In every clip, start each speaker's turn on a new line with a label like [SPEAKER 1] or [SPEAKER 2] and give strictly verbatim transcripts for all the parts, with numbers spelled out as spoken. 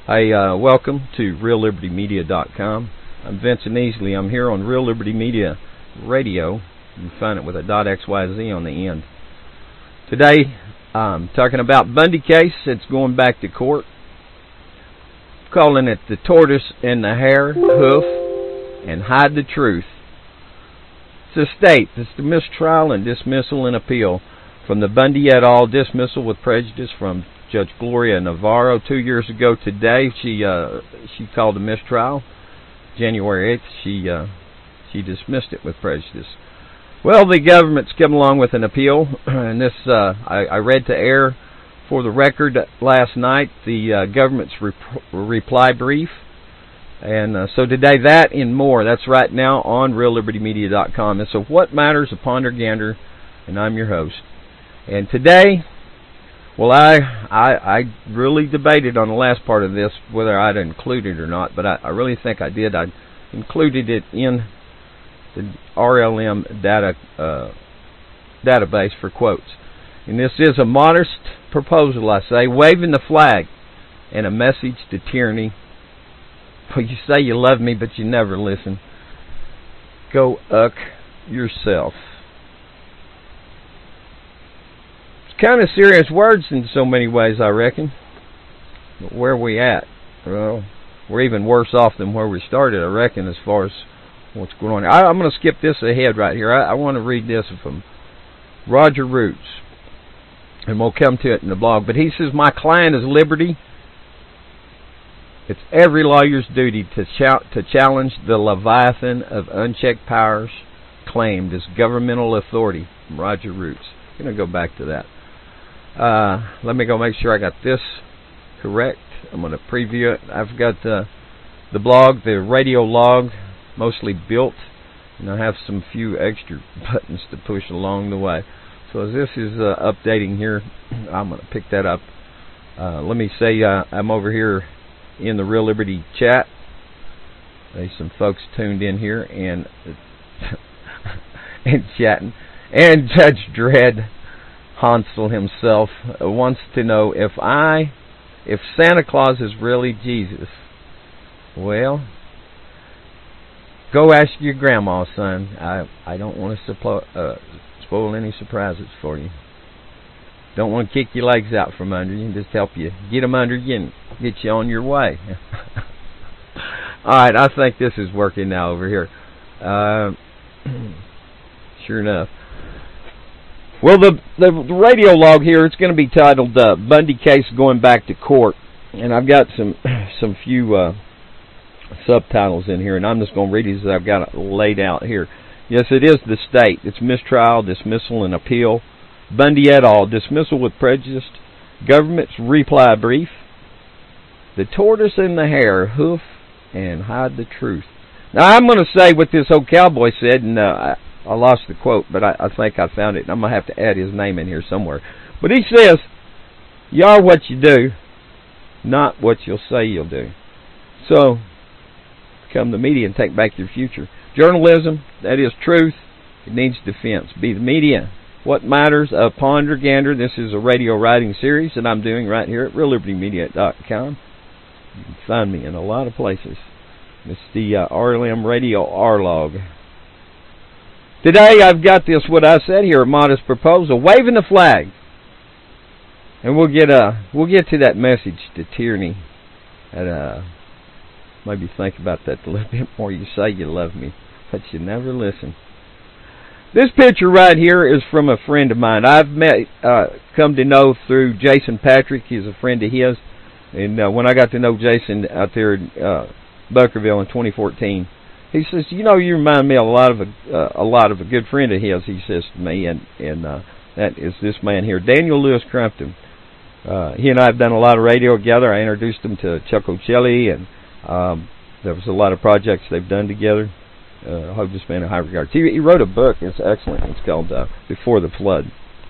[SPEAKER 1] Hey, uh, welcome to Real Liberty Media dot com. I'm Vincent Easley. I'm here on Real Liberty Media Radio. You can find it with a .xyz on the end. Today, I'm talking about Bundy case. It's going back to court. Calling it the tortoise and the hare, hoof, and hide the truth. It's a state. It's the mistrial and dismissal and appeal from the Bundy et al. Dismissal with prejudice from Judge Gloria Navarro two years ago today. She uh, she called a mistrial. January eighth, she uh, she dismissed it with prejudice. Well, the government's come along with an appeal, and this uh, I, I read to air for the record last night the uh, government's rep reply brief, and uh, so today that and more. That's right now on Real Liberty Media dot com. And so, what matters? A Ponder Gander, and I'm your host. And today, well, I, I I really debated on the last part of this whether I'd include it or not, but I, I really think I did. I included it in the R L M data uh, database for quotes. And this is a modest proposal, I say, waving the flag and a message to tyranny. Well, you say you love me, but you never listen. Go uck yourself. Kind of serious words in so many ways, I reckon. But where are we at? Well, we're even worse off than where we started, I reckon, as far as what's going on. I, I'm going to skip this ahead right here. I, I want to read this from Roger Roots, and we'll come to it in the blog. But he says, my client is liberty. It's every lawyer's duty to, ch to challenge the leviathan of unchecked powers claimed as governmental authority. From Roger Roots. I'm going to go back to that. Uh, let me go make sure I got this correct. I'm going to preview it. I've got uh, the blog, the radio log, mostly built, and I have some few extra buttons to push along the way. So as this is uh, updating here, I'm going to pick that up. Uh, let me say uh, I'm over here in the Real Liberty chat. There's some folks tuned in here and and chatting. And Judge Dredd Hansel himself uh, wants to know if I, if Santa Claus is really Jesus. Well, go ask your grandma, son. I I don't want to uh, spoil any surprises for you. Don't want to kick your legs out from under you. Just help you get them under you and get you on your way. All right, I think this is working now over here. Uh, sure enough. Well, the, the the radio log here, it's going to be titled uh, Bundy Case Going Back to Court. And I've got some some few uh, subtitles in here, and I'm just going to read these as I've got it laid out here. Yes, it is the state. It's mistrial, dismissal, and appeal. Bundy et al. Dismissal with prejudice. Government's reply brief. The tortoise and the hare, hoof and hide the truth. Now, I'm going to say what this old cowboy said, and uh, I, I lost the quote, but I, I think I found it, and I'm going to have to add his name in here somewhere. But he says, you are what you do, not what you'll say you'll do. So, come the media and take back your future. Journalism, that is truth, it needs defense. Be the media. What matters? A Ponder Gander. This is a radio writing series that I'm doing right here at Real Liberty Media dot com. You can find me in a lot of places. It's the uh, R L M Radio R-Log. Today I've got this, what I said here, a modest proposal, waving the flag. And we'll get uh we'll get to that message to tyranny. And uh maybe think about that a little bit more. You say you love me, but you never listen. This picture right here is from a friend of mine. I've met, uh, come to know through Jason Patrick. He's a friend of his. And uh, when I got to know Jason out there in uh, Buckerville in twenty fourteen, he says, you know, you remind me a lot of a, uh, a lot of a good friend of his, he says to me, and, and uh, that is this man here, Daniel Lewis Crumpton. Uh, he and I have done a lot of radio together. I introduced him to Chuck O'Celli, and um, there was a lot of projects they've done together. Uh, I hold this man in high regard. He, he wrote a book. It's excellent. It's called uh, Before the Flood.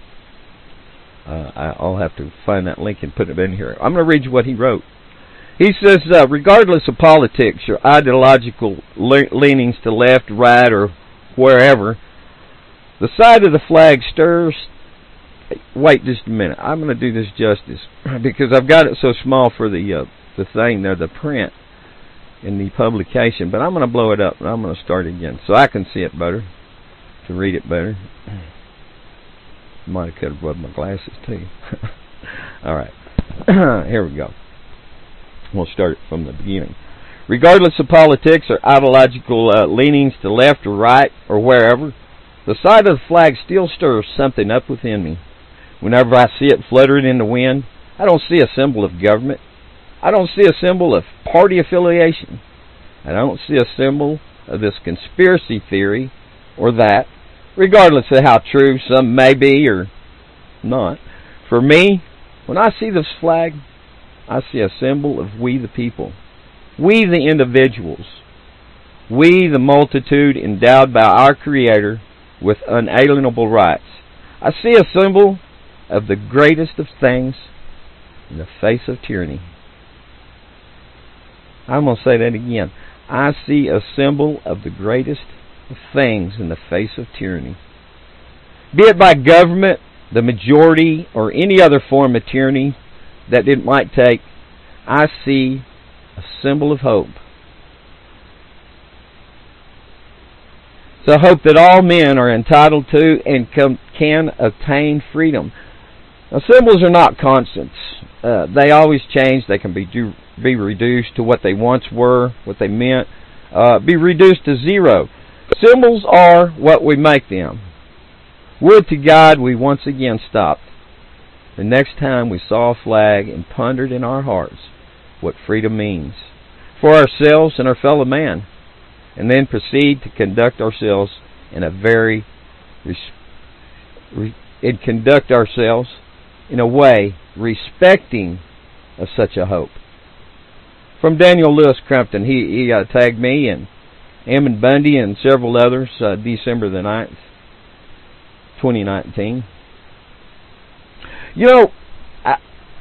[SPEAKER 1] Uh, I, I'll have to find that link and put it in here. I'm going to read you what he wrote. He says, uh, regardless of politics or ideological le leanings to left, right, or wherever, the side of the flag stirs. Wait just a minute. I'm going to do this justice because I've got it so small for the uh, the thing there, the print in the publication. But I'm going to blow it up and I'm going to start again so I can see it better, to read it better. Might have could have rubbed my glasses too. All right. Here we go. We'll start from the beginning. Regardless of politics or ideological uh, leanings to left or right or wherever, the sight of the flag still stirs something up within me. Whenever I see it fluttering in the wind, I don't see a symbol of government. I don't see a symbol of party affiliation. I don't see a symbol of this conspiracy theory or that, regardless of how true some may be or not. For me, when I see this flag, I see a symbol of we the people. We the individuals. We the multitude endowed by our Creator with unalienable rights. I see a symbol of the greatest of things in the face of tyranny. I'm going to say that again. I see a symbol of the greatest of things in the face of tyranny. Be it by government, the majority, or any other form of tyranny that it might take, I see a symbol of hope. It's a hope that all men are entitled to and can obtain freedom. Now, symbols are not constants. Uh, they always change. They can be do, be reduced to what they once were, what they meant, uh, be reduced to zero. Symbols are what we make them. Would to God we once again stopped the next time we saw a flag and pondered in our hearts what freedom means for ourselves and our fellow man, and then proceed to conduct ourselves in a very res re and conduct ourselves in a way respecting of such a hope. From Daniel Lewis Crumpton, he, he uh, tagged me and Ammon Bundy and several others, uh, December the ninth, twenty nineteen. You know, I,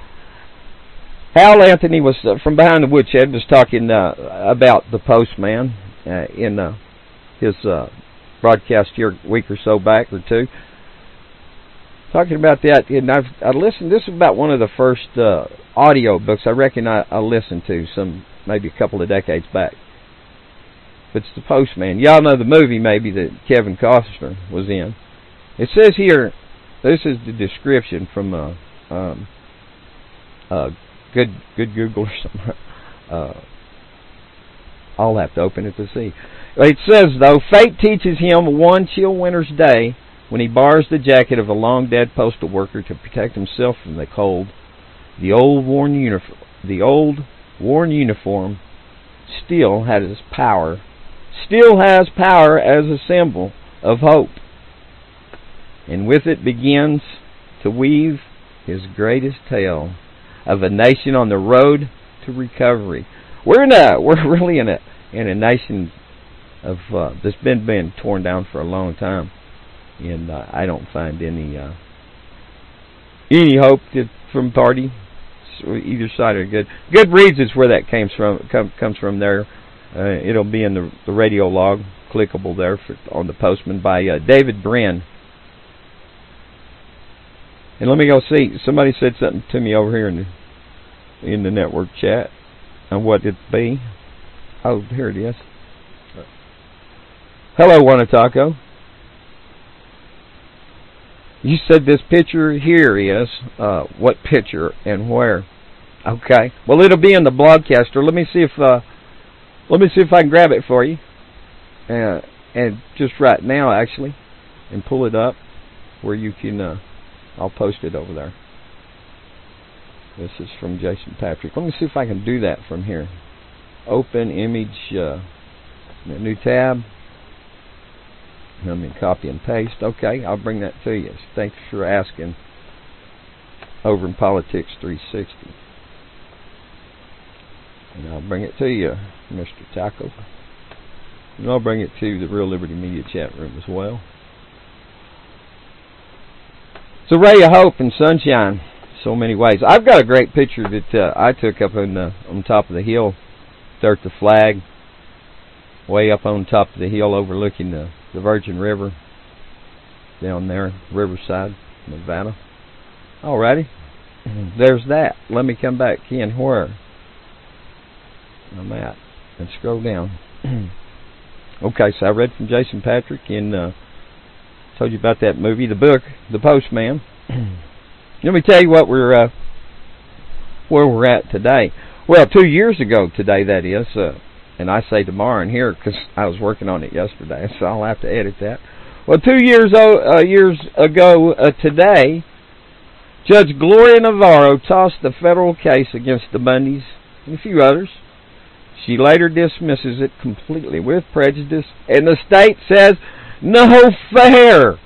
[SPEAKER 1] Hal Anthony was uh, from behind the woodshed was talking uh, about the postman uh, in uh, his uh, broadcast here a week or so back or two. Talking about that, and I've I listened. This is about one of the first uh, audio books I reckon I, I listened to some maybe a couple of decades back. But it's the Postman. Y'all know the movie maybe that Kevin Costner was in. It says here, this is the description from uh, um, uh, good good Google or something. Uh, I'll have to open it to see. It says though, fate teaches him one chill winter's day when he borrows the jacket of a long-dead postal worker to protect himself from the cold. The old worn uniform, the old worn uniform, still has power. Still has power as a symbol of hope, and with it begins to weave his greatest tale of a nation on the road to recovery. We're in a, we're really in a in a nation of uh, that's been been torn down for a long time, and uh, I don't find any uh, any hope to, from party either side are good. Goodreads is where that comes from. Com, comes from there. Uh, it'll be in the, the radio log, clickable there for, on the Postman by uh, David Brin. And let me go see. Somebody said something to me over here in the in the network chat. And what it be? Oh, here it is. Hello, Wanataco. You said this picture here is uh, what picture and where? Okay. Well, it'll be in the blogcaster. Let me see if. Uh, Let me see if I can grab it for you, uh, and just right now, actually, and pull it up where you can. Uh, I'll post it over there. This is from Jason Patrick. Let me see if I can do that from here. Open image, uh, new tab. Let me copy and paste. Okay, I'll bring that to you. Thanks for asking. Over in Politics three sixty. And I'll bring it to you, Mister Taco. And I'll bring it to the Real Liberty Media chat room as well. It's a ray of hope and sunshine so many ways. I've got a great picture that uh, I took up on, the, on top of the hill there at the flag, way up on top of the hill overlooking the, the Virgin River down there, Riverside, Nevada. Alrighty. There's that. Let me come back in where? I'm at. And scroll down. Okay, so I read from Jason Patrick and uh, told you about that movie, the book, The Postman. Let me tell you what we're uh, where we're at today. Well, two years ago today, that is, uh, and I say tomorrow in here because I was working on it yesterday, so I'll have to edit that. Well, two years uh, years ago uh, today, Judge Gloria Navarro tossed the federal case against the Bundys and a few others. She later dismisses it completely with prejudice, and the state says, no fair.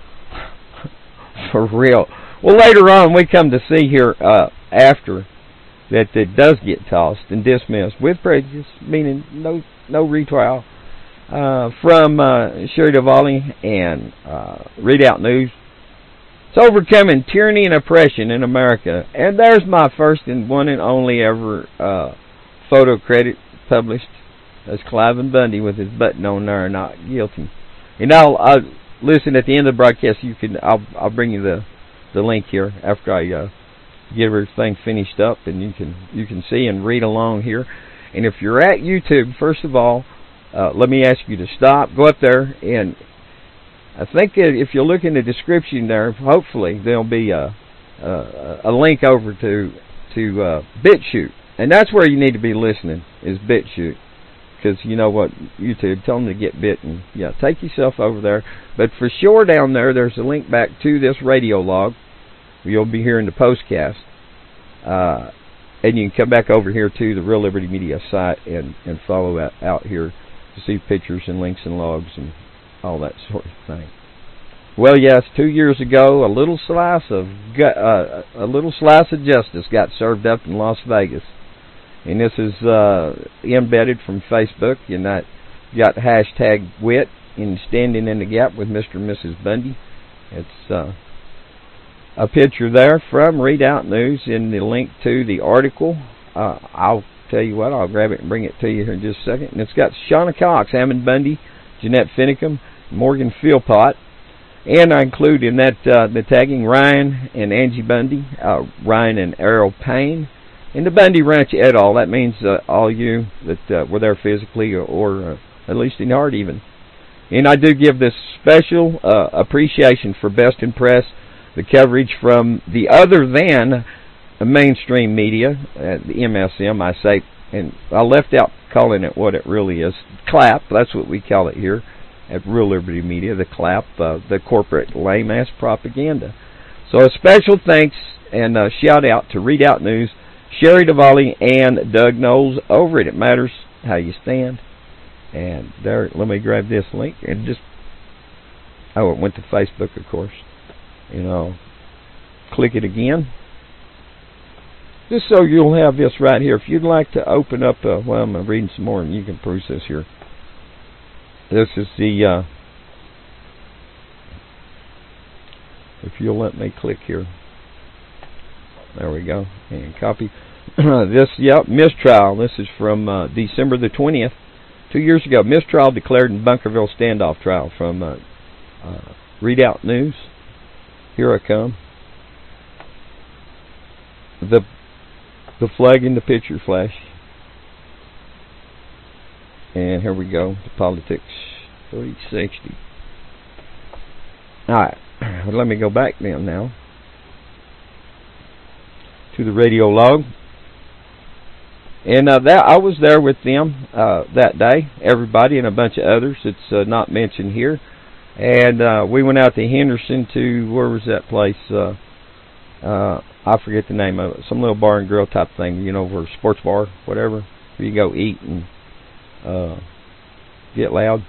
[SPEAKER 1] For real. Well, later on, we come to see here uh, after that it does get tossed and dismissed with prejudice, meaning no no retrial, uh, from uh, Sherry Duvally and uh, Readout News. It's overcoming tyranny and oppression in America. And there's my first and one and only ever uh, photo credit published. That's Cliven Bundy with his button on there, not guilty. And I'll, I'll listen at the end of the broadcast. You can I'll I'll bring you the the link here after I uh, get everything finished up, and you can you can see and read along here. And if you're at YouTube, first of all, uh, let me ask you to stop, go up there, and I think if you look in the description there, hopefully there'll be a a, a link over to to uh, BitChute, and that's where you need to be listening, is BitChute, because you know what, YouTube, tell them to get bit, and yeah, take yourself over there. But for sure down there, there's a link back to this radio log. You'll be hearing the postcast, uh, and you can come back over here to the Real Liberty Media site and and follow out, out here to see pictures and links and logs and all that sort of thing. Well, yes, two years ago, a little slice of uh, a little slice of justice got served up in Las Vegas, and this is uh, embedded from Facebook. And that got hashtag wit in Standing in the Gap with Mister and Missus Bundy. It's uh, a picture there from Readout News in the link to the article. Uh, I'll tell you what, I'll grab it and bring it to you here in just a second. And it's got Shauna Cox, Hammond Bundy, Jeanette Finicum, Morgan Philpott, and I include in that uh, the tagging Ryan and Angie Bundy, uh, Ryan and Errol Payne, and the Bundy Ranch et al. That means uh, all you that uh, were there physically or, or uh, at least in heart even. And I do give this special uh, appreciation for Best in Press, the coverage from the other than mainstream media, uh, the M S M, I say, and I left out calling it what it really is. CLAP, that's what we call it here at Real Liberty Media, the CLAP, uh, the corporate lame-ass propaganda. So a special thanks and uh, shout-out to Readout News, Sherry Duvally, and Doug Knowles over it. It matters how you stand. And there, let me grab this link and just, oh, it went to Facebook, of course. You know, click it again. Just so you'll have this right here. If you'd like to open up, uh, well, I'm reading some more and you can peruse this here. This is the, uh, if you'll let me click here. There we go. And copy. This, yep, mistrial. This is from uh, December the twentieth. Two years ago, mistrial declared in Bunkerville standoff trial from uh, uh, Readout News. Here I come. The the flag in the picture flash. And here we go. The politics three sixty. Alright. Well, let me go back then now to the radio log. And uh, that I was there with them uh, that day. Everybody and a bunch of others. It's uh, not mentioned here. And uh, we went out to Henderson to, where was that place? Uh, uh, I forget the name of it. Some little bar and grill type thing, you know, for a sports bar, whatever. Where you go eat and uh, get loud.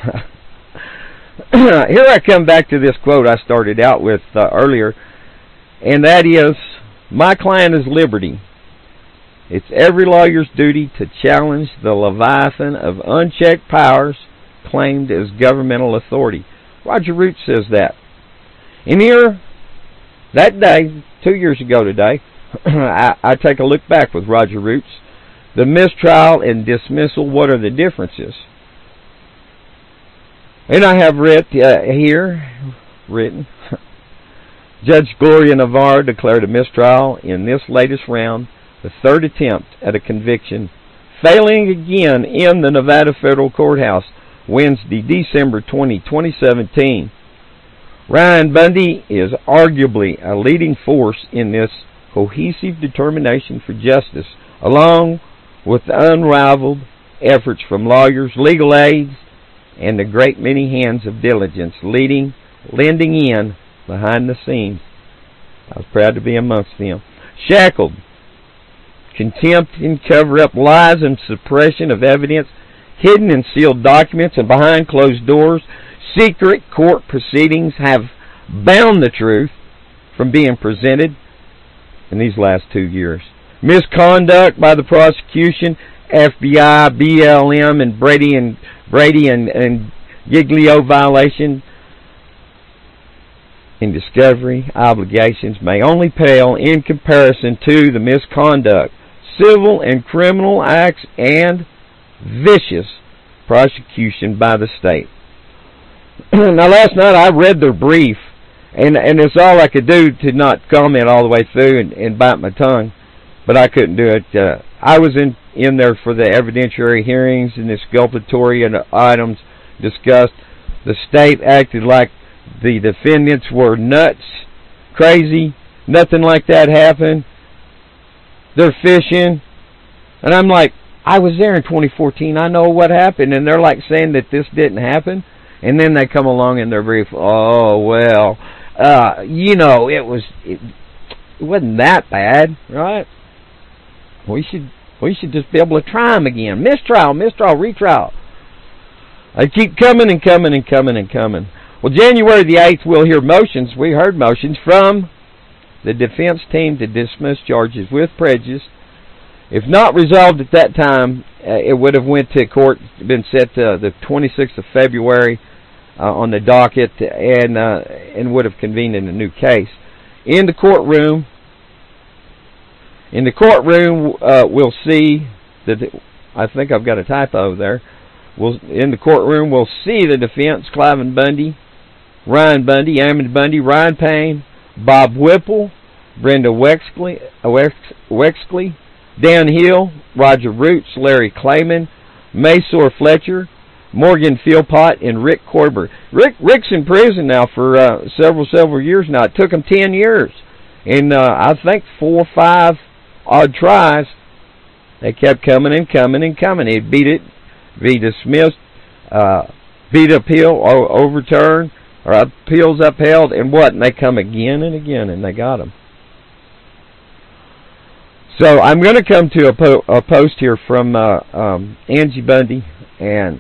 [SPEAKER 1] Here I come back to this quote I started out with uh, earlier. And that is, my client is liberty. It's every lawyer's duty to challenge the leviathan of unchecked powers claimed as governmental authority. Roger Root says that. And here, that day, two years ago today, I, I take a look back with Roger Roots. The mistrial and dismissal, what are the differences? And I have read uh, here, written, Judge Gloria Navarro declared a mistrial in this latest round, the third attempt at a conviction failing again in the Nevada Federal Courthouse Wednesday, December twentieth, twenty seventeen. Ryan Bundy is arguably a leading force in this cohesive determination for justice, along with unrivaled efforts from lawyers, legal aides, and the great many hands of diligence leading, lending in behind the scenes. I was proud to be amongst them. Shackled, contempt and cover-up, lies and suppression of evidence, hidden and sealed documents, and behind closed doors, secret court proceedings have bound the truth from being presented in these last two years. Misconduct by the prosecution, F B I, B L M, and Brady and Brady and, and Giglio violation in discovery obligations may only pale in comparison to the misconduct, civil and criminal acts, and vicious prosecution by the state. Now, last night I read their brief, and and it's all I could do to not comment all the way through and, and bite my tongue, but I couldn't do it. Uh, I was in, in there for the evidentiary hearings and the exculpatory and the items discussed. The state acted like the defendants were nuts, crazy, nothing like that happened. They're fishing. And I'm like, I was there in twenty fourteen. I know what happened. And they're like saying that this didn't happen. And then they come along in their brief, oh, well, uh, you know, it was, it, it wasn't that bad, right? We should, we should just be able to try them again. Mistrial, mistrial, retrial. They keep coming and coming and coming and coming. Well, January the eighth, we'll hear motions. We heard motions from the defense team to dismiss charges with prejudice. If not resolved at that time, uh, it would have went to court, been set to the twenty-sixth of February uh, on the docket, and uh, and would have convened in a new case. In the courtroom, in the courtroom, uh, we'll see that. I think I've got a typo there. We'll in the courtroom we'll see the defense: Cliven Bundy, Ryan Bundy, Ammon Bundy, Ryan Payne, Bob Whipple, Brenda Wexley, Wexley, Dan Hill, Roger Roots, Larry Clayman, Maysor Fletcher, Morgan Philpott, and Rick Korber. Rick Rick's in prison now for uh, several several years now. It took him ten years, and uh, I think four or five odd tries. They kept coming and coming and coming. He beat it, be dismissed, uh, beat appeal, or overturned, or appeals upheld, and what? And they come again and again, and they got him. So I'm going to come to a, po a post here from uh, um, Angie Bundy, and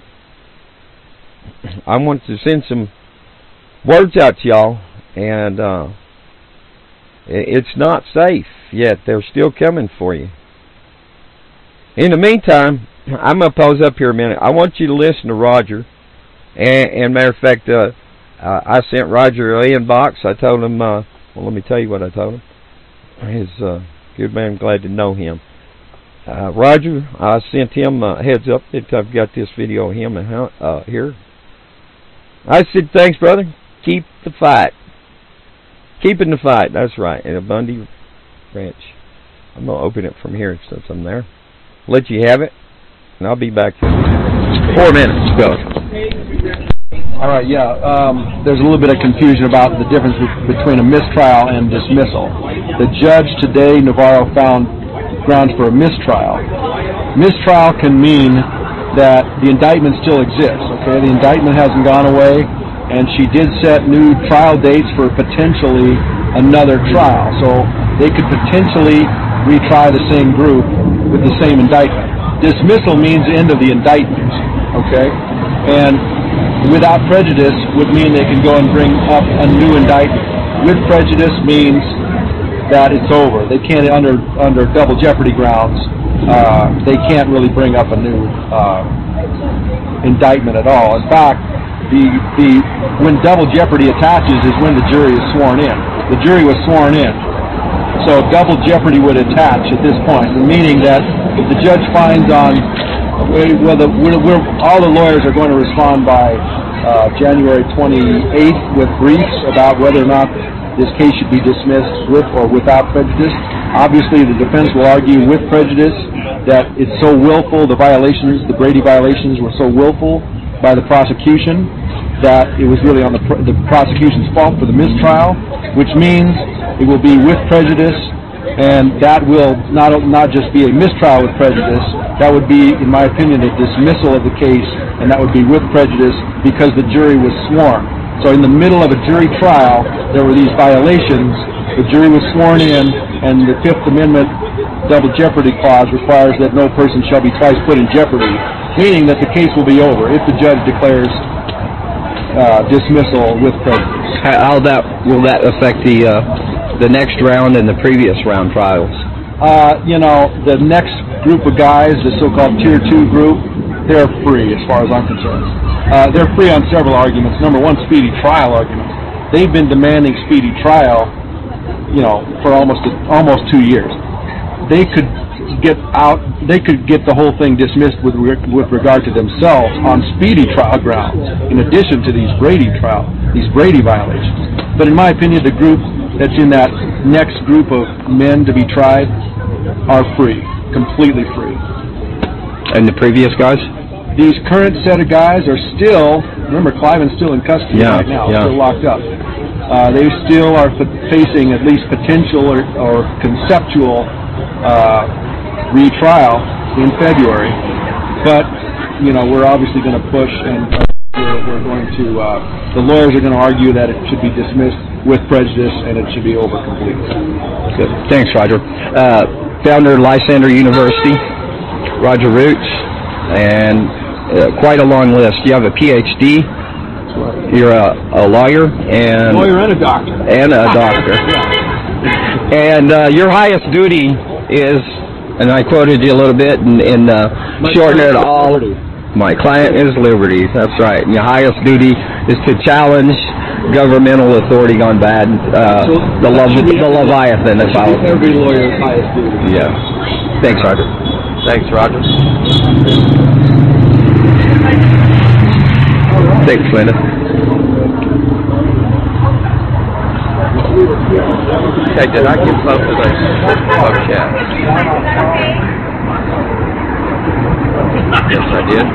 [SPEAKER 1] I want to send some words out to y'all, and uh, it's not safe yet. They're still coming for you. In the meantime, I'm going to pause up here a minute. I want you to listen to Roger, and, and matter of fact, uh, uh, I sent Roger an inbox. I told him, uh, well, let me tell you what I told him. His uh, good man, glad to know him. Uh, Roger, I sent him a heads up that I've got this video of him uh, here. I said, thanks, brother. Keep the fight. Keeping the fight. That's right. In a Bundy Ranch. I'm going to open it from here since I'm there. Let you have it, and I'll be back in four minutes. Go.
[SPEAKER 2] All right, yeah. Um, there's a little bit of confusion about the difference between a mistrial and dismissal. The judge today, Navarro, found grounds for a mistrial. Mistrial can mean that the indictment still exists. Okay, the indictment hasn't gone away, and she did set new trial dates for potentially another trial. So they could potentially retry the same group with the same indictment. Dismissal means end of the indictment. Okay, and without prejudice would mean they can go and bring up a new indictment. With prejudice means that it's over. They can't, under under double jeopardy grounds, uh, they can't really bring up a new uh, indictment at all. In fact, the the when double jeopardy attaches is when the jury is sworn in. The jury was sworn in, so double jeopardy would attach at this point, meaning that if the judge finds on well, the, we're, we're, all the lawyers are going to respond by uh, January twenty-eighth with briefs about whether or not this case should be dismissed with or without prejudice. Obviously, the defense will argue with prejudice that it's so willful, the violations, the Brady violations were so willful by the prosecution that it was really on the, pr the prosecution's fault for the mistrial, which means it will be with prejudice, and that will not, not just be a mistrial with prejudice, that would be, in my opinion, a dismissal of the case, and that would be with prejudice because the jury was sworn. So in the middle of a jury trial, there were these violations, the jury was sworn in, and the Fifth Amendment double jeopardy clause requires that no person shall be twice put in jeopardy, meaning that the case will be over if the judge declares uh, dismissal with prejudice.
[SPEAKER 1] How that will that affect the uh, the next round and the previous round trials?
[SPEAKER 2] Uh, you know, the next group of guys, the so-called Tier two group, they're free as far as I'm concerned. Uh, they're free on several arguments. Number one, speedy trial arguments. They've been demanding speedy trial, you know, for almost almost two years. They could get out. They could get the whole thing dismissed with with regard to themselves on speedy trial grounds, in addition to these Brady trial, these Brady violations. But in my opinion, the group that's in that next group of men to be tried are free, completely free.
[SPEAKER 1] And the previous guys?
[SPEAKER 2] These current set of guys are still, remember, Cliven's still in custody
[SPEAKER 1] yeah,
[SPEAKER 2] right now,
[SPEAKER 1] yeah.
[SPEAKER 2] still locked up. Uh, they still are facing at least potential or, or conceptual uh, retrial in February. But, you know, we're obviously going to push, and we're, we're going to, uh, the lawyers are going to argue that it should be dismissed with prejudice and it should be over completely.
[SPEAKER 1] Good. Thanks, Roger. Uh, founder of Lysander University, Roger Roots, and uh, quite a long list. You have a P H D. You're a, a lawyer and
[SPEAKER 2] lawyer and a doctor.
[SPEAKER 1] And a doctor. And uh, your highest duty is, and I quoted you a little bit in, in uh, shorten it all. My client is liberty. That's right. And your highest duty is to challenge governmental authority gone bad. Uh,
[SPEAKER 2] so
[SPEAKER 1] the, Le the Leviathan. If I
[SPEAKER 2] every lawyer's highest duty.
[SPEAKER 1] Yeah. Thanks, Roger. Thanks, Roger. Thanks, Linda. Hey, did I get both of those? Okay. Yes, I did.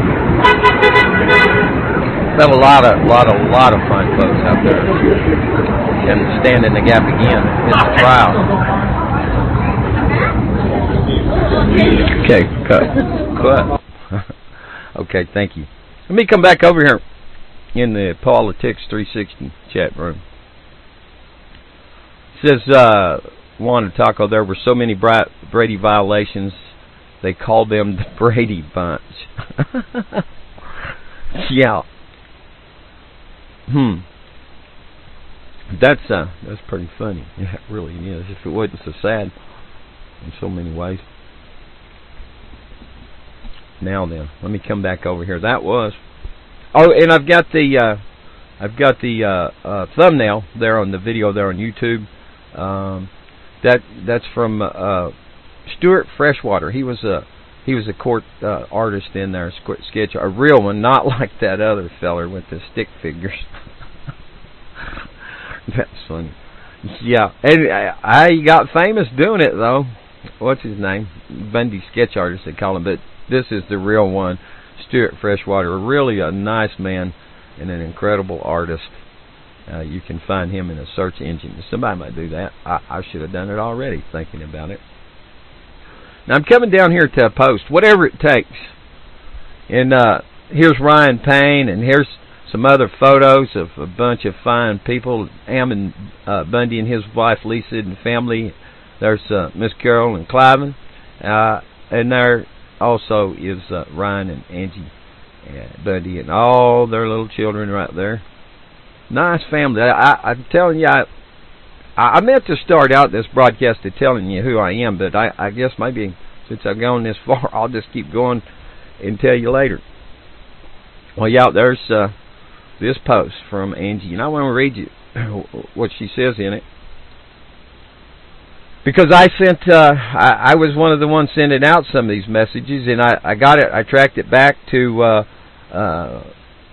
[SPEAKER 1] We have a lot of, lot of, lot of fun folks out there, and stand in the gap again in the trial. Okay, cut. Cut. Okay, thank you. Let me come back over here in the Politics three sixty chat room. It says, uh, Wanda Taco, there were so many Brady violations, they called them the Brady Bunch. Yeah. Hmm. That's, uh, that's pretty funny. Yeah, it really is. If it wasn't so sad in so many ways. Now then, let me come back over here. That was, oh, and I've got the, uh, I've got the uh, uh, thumbnail there on the video there on YouTube. Um, that that's from uh, Stuart Freshwater. He was a he was a court uh, artist in there, sketch, a real one, not like that other feller with the stick figures. That's funny. Yeah, and I, I got famous doing it though. What's his name? Bundy sketch artist they call him, but this is the real one, Stuart Freshwater. Really a nice man and an incredible artist. Uh, you can find him in a search engine. Somebody might do that. I, I should have done it already, thinking about it. Now I'm coming down here to a post, whatever it takes. And uh, here's Ryan Payne, and here's some other photos of a bunch of fine people. Ammon uh, Bundy and his wife Lisa and family. There's uh, Miss Carol and Cliven. Uh, and there also is uh, Ryan and Angie uh, Bundy and all their little children right there. Nice family. I, I, I'm telling you, I, I meant to start out this broadcast to telling you who I am, but I, I guess maybe since I've gone this far, I'll just keep going and tell you later. Well, yeah, there's uh, this post from Angie, and I want to read you what she says in it. Because I sent, uh, I, I was one of the ones sending out some of these messages, and I, I got it, I tracked it back to uh, uh,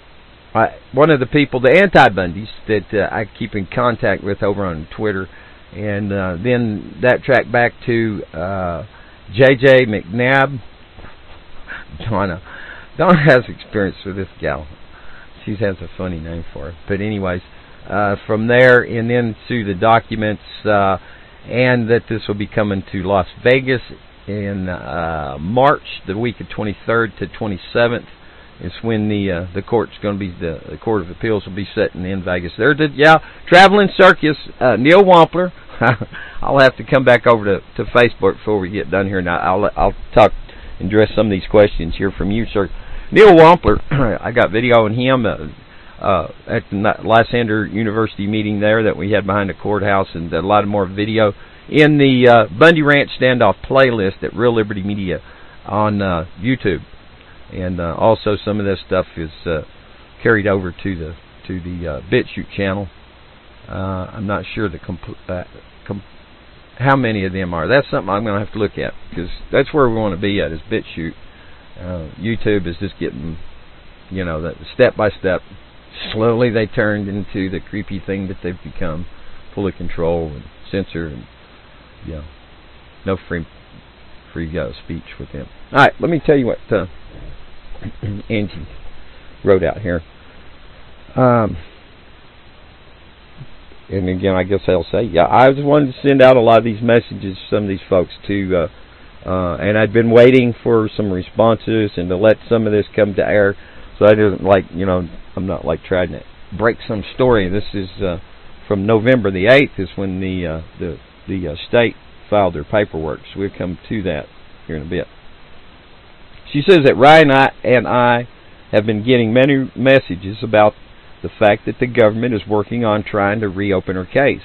[SPEAKER 1] I, one of the people, the anti-Bundys, that uh, I keep in contact with over on Twitter and uh, then that tracked back to uh, J J McNabb. Donna, Donna has experience with this gal. She has a funny name for her. But anyways, uh, from there and then to the documents, uh, and that this will be coming to Las Vegas in uh, March, the week of twenty-third to twenty-seventh. Is when the uh, the court's going to be the, the Court of Appeals will be sitting in Vegas. There's the yeah traveling circus. Uh, Neil Wampler. I'll have to come back over to, to Facebook before we get done here. Now I'll I'll talk and address some of these questions here from you, sir. Neil Wampler. I got video on him uh, uh, at the Lysander University meeting there that we had behind the courthouse, and a lot of more video in the uh, Bundy Ranch Standoff playlist at Real Liberty Media on uh, YouTube. And uh, also some of this stuff is uh, carried over to the to the uh, BitChute channel. Uh, I'm not sure the compl uh, com how many of them are. That's something I'm going to have to look at, because that's where we want to be at, is BitChute. Uh, YouTube is just getting, you know, that step by step. Slowly they turned into the creepy thing that they've become, full of control and censor, and you know, no free free uh, speech with them. All right, let me tell you what uh, Angie wrote out here. Um, and again, I guess I'll say, yeah, I just wanted to send out a lot of these messages to some of these folks to, uh, uh, and I'd been waiting for some responses and to let some of this come to air, so I didn't like, you know, I'm not like trying to break some story. This is uh, from November the eighth is when the uh, the the uh, state filed their paperwork, so we'll come to that here in a bit. She says that Ryan and I, and I have been getting many messages about the fact that the government is working on trying to reopen her case.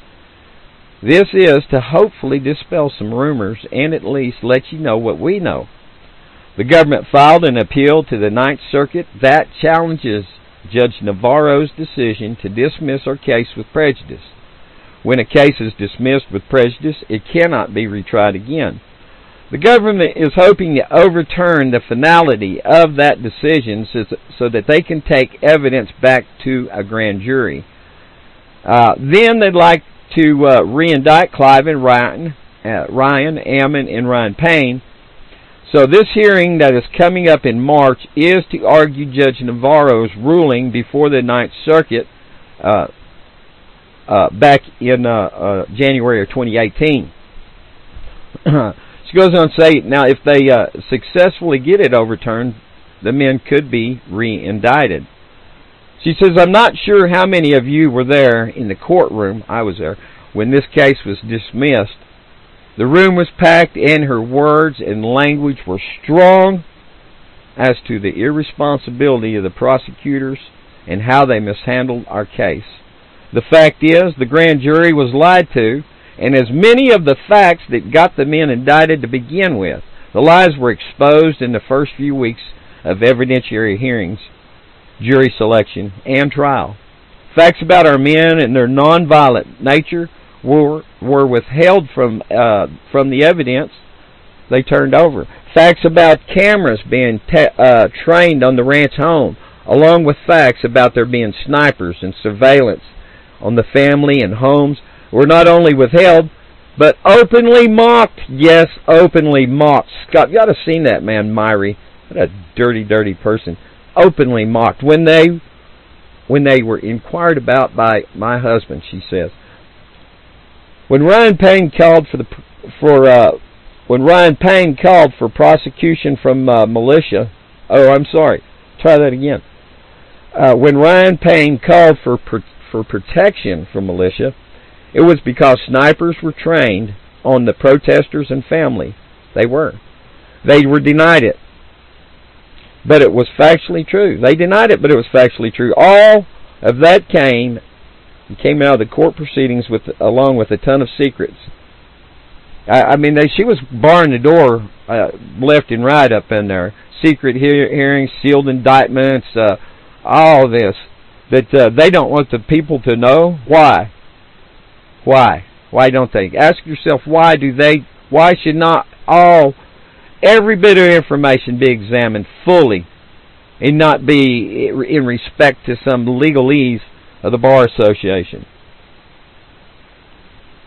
[SPEAKER 1] This is to hopefully dispel some rumors and at least let you know what we know. The government filed an appeal to the Ninth Circuit that challenges Judge Navarro's decision to dismiss our case with prejudice. When a case is dismissed with prejudice, it cannot be retried again. The government is hoping to overturn the finality of that decision so, so that they can take evidence back to a grand jury. Uh, then they'd like to uh, re-indict Clive and Ryan, uh, Ryan Ammon and Ryan Payne. So this hearing that is coming up in March is to argue Judge Navarro's ruling before the Ninth Circuit uh, uh, back in uh, uh, January of twenty eighteen. She goes on to say, now if they uh, successfully get it overturned, the men could be re-indicted. She says, I'm not sure how many of you were there in the courtroom, I was there, when this case was dismissed. The room was packed, and her words and language were strong as to the irresponsibility of the prosecutors and how they mishandled our case. The fact is, the grand jury was lied to, and as many of the facts that got the men indicted to begin with, the lies were exposed in the first few weeks of evidentiary hearings, jury selection, and trial. Facts about our men and their nonviolent nature were were withheld from uh, from the evidence they turned over. Facts about cameras being uh, trained on the ranch home, along with facts about there being snipers and surveillance on the family and homes, were not only withheld, but openly mocked. Yes, openly mocked. Scott, you ought to have seen that man, Myrie. What a dirty, dirty person. Openly mocked when they when they were inquired about by my husband, she says. When Ryan Payne called for the for uh, when Ryan Payne called for prosecution from uh, militia, oh, I'm sorry, try that again. Uh, when Ryan Payne called for for protection from militia, it was because snipers were trained on the protesters and family. They were. They were denied it. But it was factually true. They denied it, but it was factually true. All of that came came out of the court proceedings with along with a ton of secrets. I, I mean, they, she was barring the door uh, left and right up in there. Secret hear, hearings, sealed indictments, uh, all of this. That uh, they don't want the people to know. Why? Why? Why don't they? Ask yourself, why do they? Why should not all, every bit of information be examined fully and not be in respect to some legalese of the Bar Association?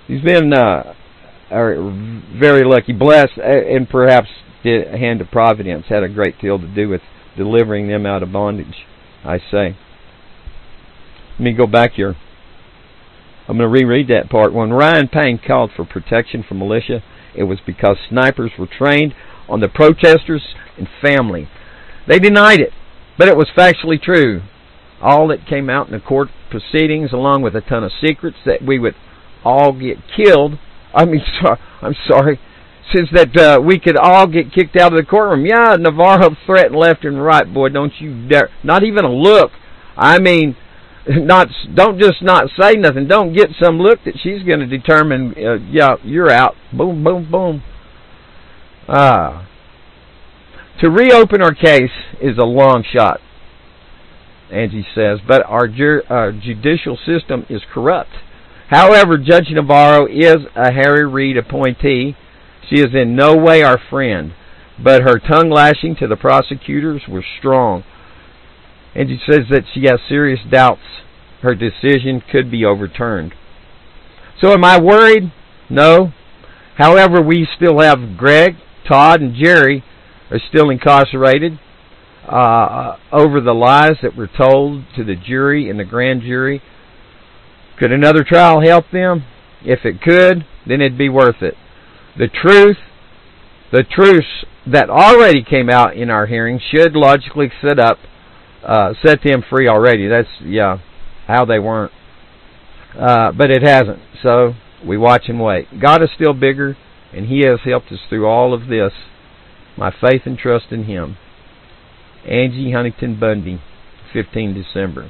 [SPEAKER 1] he's been uh, very lucky, blessed, and perhaps the hand of providence had a great deal to do with delivering them out of bondage, I say. Let me go back here. I'm going to reread that part. When Ryan Payne called for protection from militia, it was because snipers were trained on the protesters and family. They denied it, but it was factually true. All that came out in the court proceedings, along with a ton of secrets that we would all get killed. I mean, sorry, I'm sorry. Says that uh, we could all get kicked out of the courtroom. Yeah, Navarro threatened left and right. Boy, don't you dare. Not even a look. I mean, not don't just not say nothing. Don't get some look that she's going to determine, uh, yeah, you're out. Boom, boom, boom. Ah. To reopen our case is a long shot, Angie says, but our, ju our judicial system is corrupt. However, Judge Navarro is a Harry Reid appointee. She is in no way our friend, but her tongue lashing to the prosecutors was strong. Angie says that she has serious doubts her decision could be overturned. So am I worried? No. However, we still have Greg, Todd, and Jerry are still incarcerated uh, over the lies that were told to the jury and the grand jury. Could another trial help them? If it could, then it'd be worth it. The truth, the truths that already came out in our hearing should logically set up, uh, set them free already. That's, yeah, how they weren't. Uh, but it hasn't. So we watch and wait. God is still bigger, and He has helped us through all of this. My faith and trust in Him. Angie Huntington Bundy, fifteenth of December.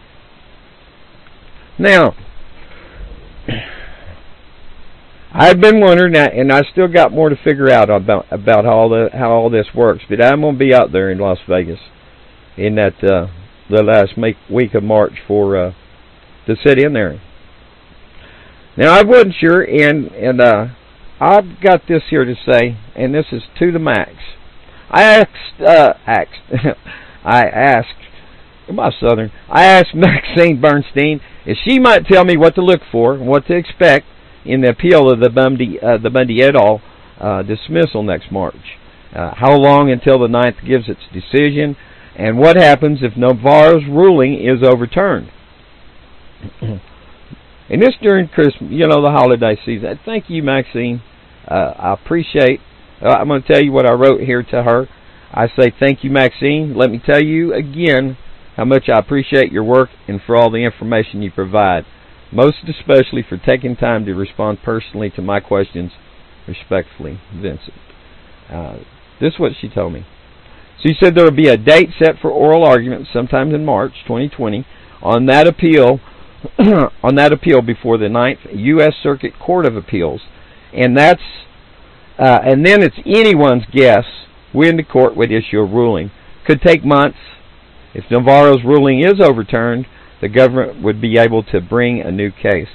[SPEAKER 1] Now, I've been wondering, and I still got more to figure out about about how all the how all this works. But I'm going to be out there in Las Vegas in that uh, the last make, week of March for uh, to sit in there. Now I wasn't sure, and and uh, I've got this here to say, and this is to the max. I asked, uh, asked, I asked, am I Southern? I asked Maxine Bernstein if she might tell me what to look for, what to expect in the appeal of the Bundy, uh, the Bundy et al. Uh, dismissal next March. Uh, how long until the ninth gives its decision, and what happens if Navarro's ruling is overturned? And this during Christmas, you know, the holiday season. Thank you, Maxine. Uh, I appreciate. Uh, I'm going to tell you what I wrote here to her. I say thank you, Maxine. Let me tell you again how much I appreciate your work and for all the information you provide. Most especially for taking time to respond personally to my questions. Respectfully, Vincent. Uh, this is what she told me. She said there will be a date set for oral arguments sometime in March twenty twenty on that appeal on that appeal before the ninth U S Circuit Court of Appeals, and that's uh, and then it's anyone's guess when the court would issue a ruling. Could take months. If Navarro's ruling is overturned, the government would be able to bring a new case.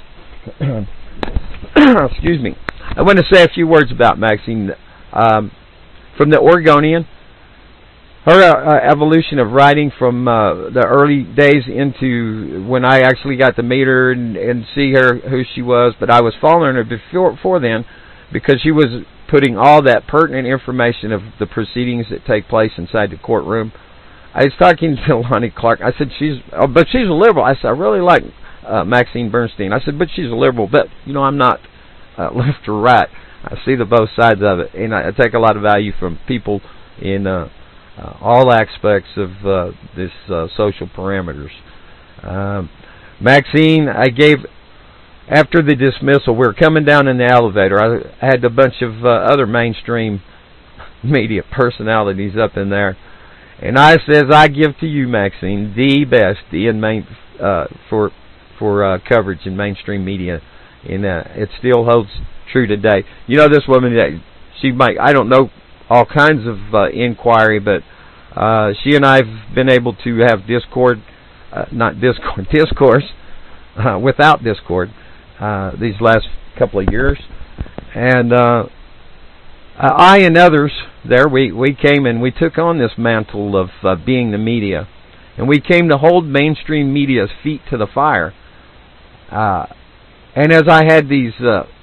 [SPEAKER 1] Excuse me. I want to say a few words about Maxine. Um, from the Oregonian, her uh, evolution of writing from uh, the early days into when I actually got to meet her and, and see her who she was, but I was following her before, before then because she was putting all that pertinent information of the proceedings that take place inside the courtroom. I was talking to Lonnie Clark. I said, she's, oh, but she's a liberal. I said, I really like uh, Maxine Bernstein. I said, but she's a liberal. But, you know, I'm not uh, left or right. I see the both sides of it. And I, I take a lot of value from people in uh, uh, all aspects of uh, this uh, social parameters. Um, Maxine, I gave, after the dismissal, we were coming down in the elevator. I had a bunch of uh, other mainstream media personalities up in there. And I says, I give to you, Maxine, the best in main, uh, for for uh, coverage in mainstream media. And uh, it still holds true today. You know, this woman, she might, I don't know all kinds of uh, inquiry, but uh, she and I have been able to have discord, uh, not discord, discourse, uh, without discord, uh, these last couple of years. And uh, I and others there, we, we came and we took on this mantle of uh, being the media. And we came to hold mainstream media's feet to the fire. Uh, and as I had these uh,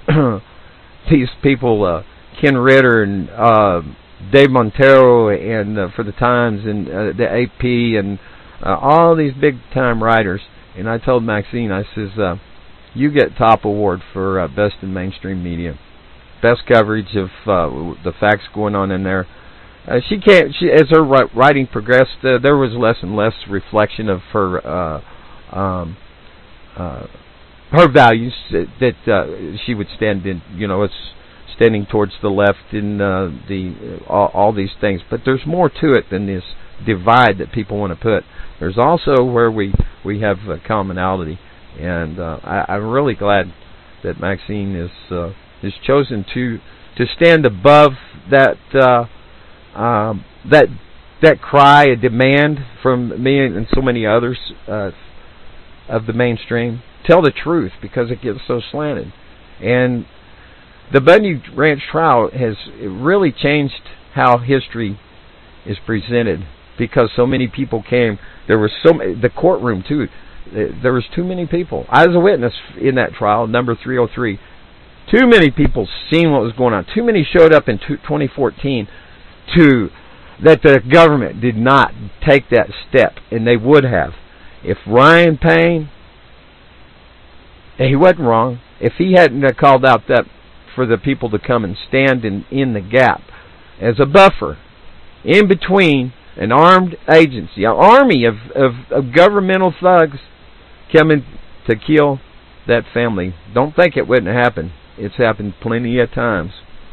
[SPEAKER 1] these people, uh, Ken Ritter and uh, Dave Montero, and uh, for the Times and uh, the A P, and uh, all these big-time writers. And I told Maxine, I says, uh, you get top award for uh, best in mainstream media, best coverage of uh, the facts going on in there. Uh, she can't. She, as her writing progressed, uh, there was less and less reflection of her uh, um, uh, her values that, that uh, she would stand in. You know, it's standing towards the left in uh, the uh, all, all these things. But there's more to it than this divide that people want to put. There's also where we we have a commonality, and uh, I, I'm really glad that Maxine is uh, is chosen to to stand above that uh, um, that that cry, a demand from me and so many others uh, of the mainstream. Tell the truth, because it gets so slanted. And the Bundy Ranch trial has really changed how history is presented, because so many people came. There was so many, the courtroom too. There was too many people. I was a witness in that trial, number three oh three. Too many people seen what was going on. Too many showed up in twenty fourteen to that the government did not take that step, and they would have. If Ryan Payne, and he wasn't wrong, if he hadn't called out that for the people to come and stand in, in the gap as a buffer in between an armed agency, an army of, of, of governmental thugs coming to kill that family. Don't think it wouldn't happen. It's happened plenty of times.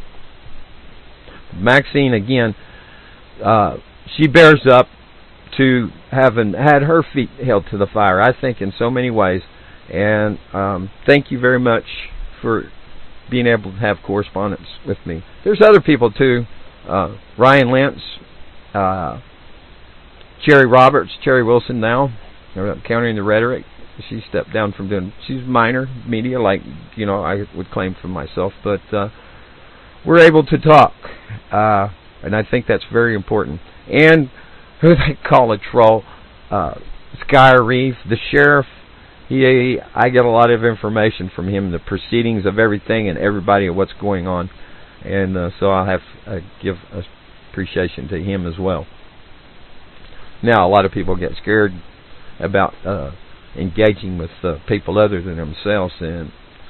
[SPEAKER 1] Maxine, again, uh, she bears up to having had her feet held to the fire, I think, in so many ways. And um, thank you very much for being able to have correspondence with me. There's other people, too. Uh, Ryan Lentz, uh, Cherry Roberts, Cherry Wilson now, countering the rhetoric. She stepped down from doing, she's minor media, like, you know, I would claim for myself, but uh, we're able to talk, uh, and I think that's very important. And who they call a troll, uh, Sky Reeve, the sheriff, he, I get a lot of information from him, the proceedings of everything and everybody of what's going on, and uh, so I'll have to uh, give appreciation to him as well. Now, a lot of people get scared about uh, engaging with uh, people other than themselves, and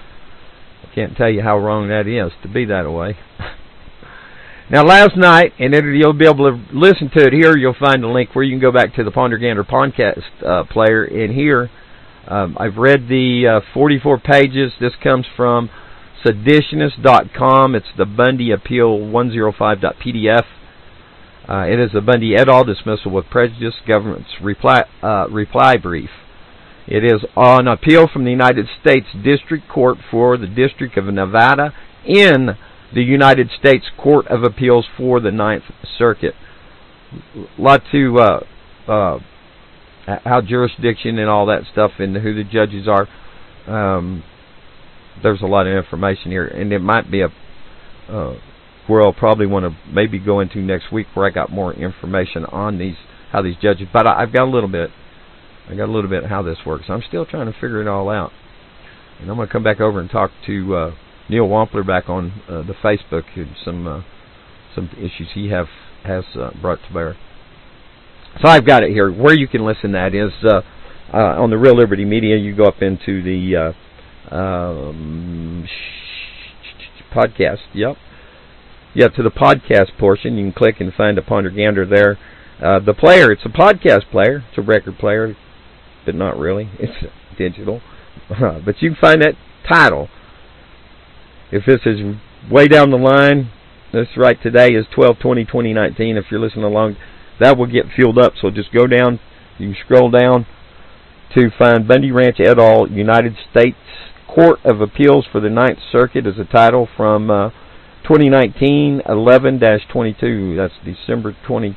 [SPEAKER 1] I can't tell you how wrong that is to be that way. Now, last night, and it, you'll be able to listen to it here, you'll find a link where you can go back to the Ponder Gander podcast uh, player, and here um, I've read the uh, forty-four pages. This comes from seditionist dot com. It's the Bundy Appeal one oh five dot P D F. Uh, it is the Bundy et al. Dismissal with Prejudice, government's reply, uh, reply brief. It is on appeal from the United States District Court for the District of Nevada in the United States Court of Appeals for the Ninth Circuit. A lot to uh, uh, how jurisdiction and all that stuff and who the judges are. Um, there's a lot of information here, and it might be a uh, where I'll probably want to maybe go into next week, where I got more information on these, how these judges. But I, I've got a little bit. I got a little bit of how this works. I'm still trying to figure it all out, and I'm going to come back over and talk to uh, Neil Wampler back on uh, the Facebook and some uh, some issues he have has uh, brought to bear. So I've got it here. Where you can listen, that is uh, uh, on the Real Liberty Media. You go up into the uh, um, podcast. Yep. Yeah, to the podcast portion. You can click and find a Ponder Gander there. Uh, the player, it's a podcast player. It's a record player, but not really. It's digital. Uh, but you can find that title. If this is way down the line, this right today is twelve twenty twenty nineteen. If you're listening along, that will get filled up. So just go down. You can scroll down to find Bundy Ranch et al. United States Court of Appeals for the Ninth Circuit is a title from uh, twenty nineteen eleven dash twenty-two. That's December twentieth.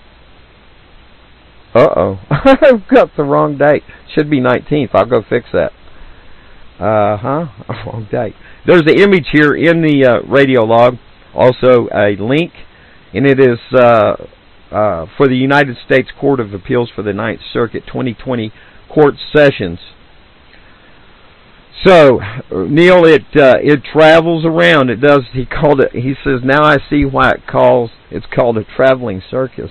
[SPEAKER 1] Uh-oh. I've got the wrong date. Should be nineteenth. I'll go fix that. Uh-huh. Wrong date. There's the image here in the uh, radio log. Also a link. And it is uh, uh, for the United States Court of Appeals for the Ninth Circuit twenty twenty court sessions. So, Neil, it uh, it travels around. It does. He called it. He says, now I see why it calls. It's called a traveling circus.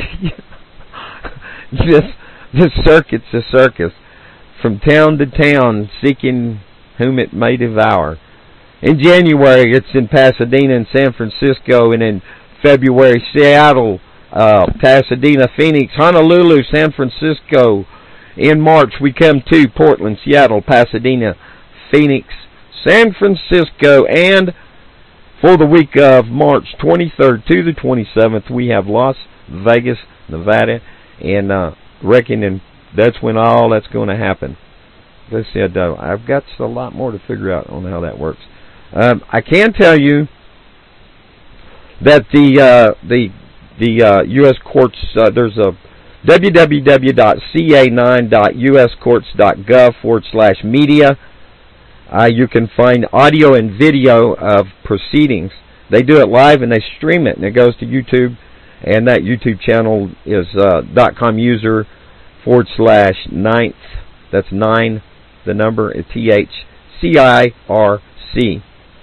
[SPEAKER 1] this this circuit's a circus, from town to town, seeking whom it may devour. In January, it's in Pasadena and San Francisco, and in February, Seattle, uh, Pasadena, Phoenix, Honolulu, San Francisco. In March, we come to Portland, Seattle, Pasadena, Phoenix, San Francisco, and for the week of March twenty-third to the twenty-seventh, we have Las Vegas, Nevada, and uh, reckoning that's when all that's going to happen. As I said, uh, I've got a lot more to figure out on how that works. Um, I can tell you that the uh, the the uh, U S courts, uh, there's a w w w dot c a nine dot u s courts dot gov forward slash media. Uh, you can find audio and video of proceedings. They do it live and they stream it, and it goes to YouTube, and that YouTube channel is uh, .com user forward slash ninth. That's nine, the number, T H C I R C.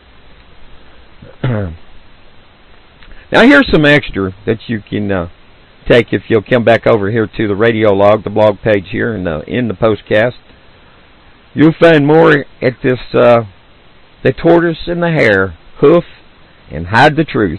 [SPEAKER 1] Now here's some extra that you can uh, take if you'll come back over here to the radio log, the blog page here in the, in the postcast. You'll find more at this, uh, the tortoise and the hare, hoof and hide the truth.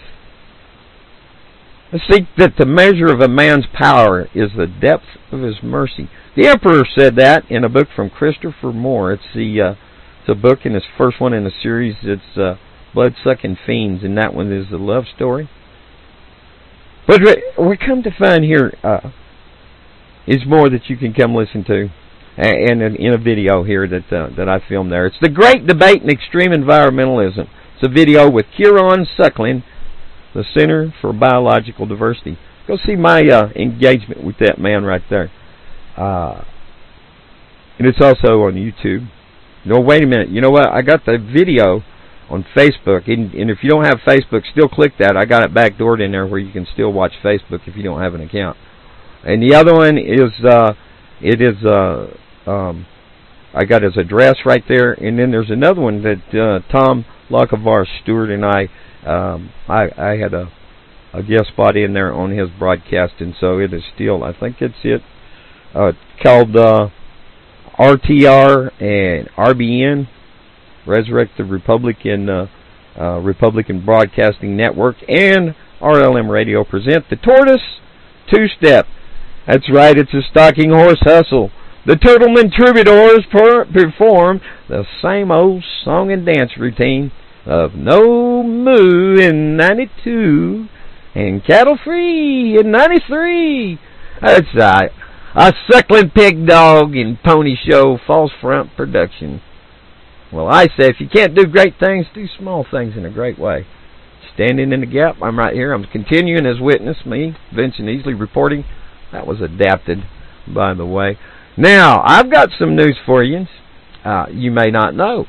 [SPEAKER 1] See that the measure of a man's power is the depth of his mercy. The Emperor said that in a book from Christopher Moore. It's the uh, it's a book, and it's the first one in the series. It's uh, Blood-Sucking Fiends, and that one is the love story. But we come to find here uh, is more that you can come listen to, and in a video here that uh, that I filmed there. It's the Great Debate in Extreme Environmentalism. It's a video with Kieran Suckling, the Center for Biological Diversity. Go see my uh, engagement with that man right there. Uh, and it's also on YouTube. No, wait a minute. You know what? I got the video on Facebook. And, and if you don't have Facebook, still click that. I got it backdoored in there where you can still watch Facebook if you don't have an account. And the other one is, uh, it is, uh, um, I got his address right there. And then there's another one that uh, Tom Lockavar Stewart and I, um, I, I had a, a guest spot in there on his broadcast. And so it is still, I think it's it, uh, called uh, R T R and R B N, Resurrect the Republican uh, uh, Republican Broadcasting Network, and R L M Radio present the Tortoise Two-Step. That's right, it's a stalking horse hustle. The Turtleman Troubadours per perform the same old song and dance routine of No Moo in ninety-two and Cattle Free in ninety-three. That's right. A suckling pig dog and pony show false front production. Well, I say if you can't do great things, do small things in a great way. Standing in the gap, I'm right here. I'm continuing as witness, me, Vincent Easley, reporting. That was adapted, by the way. Now, I've got some news for you. Uh, you may not know.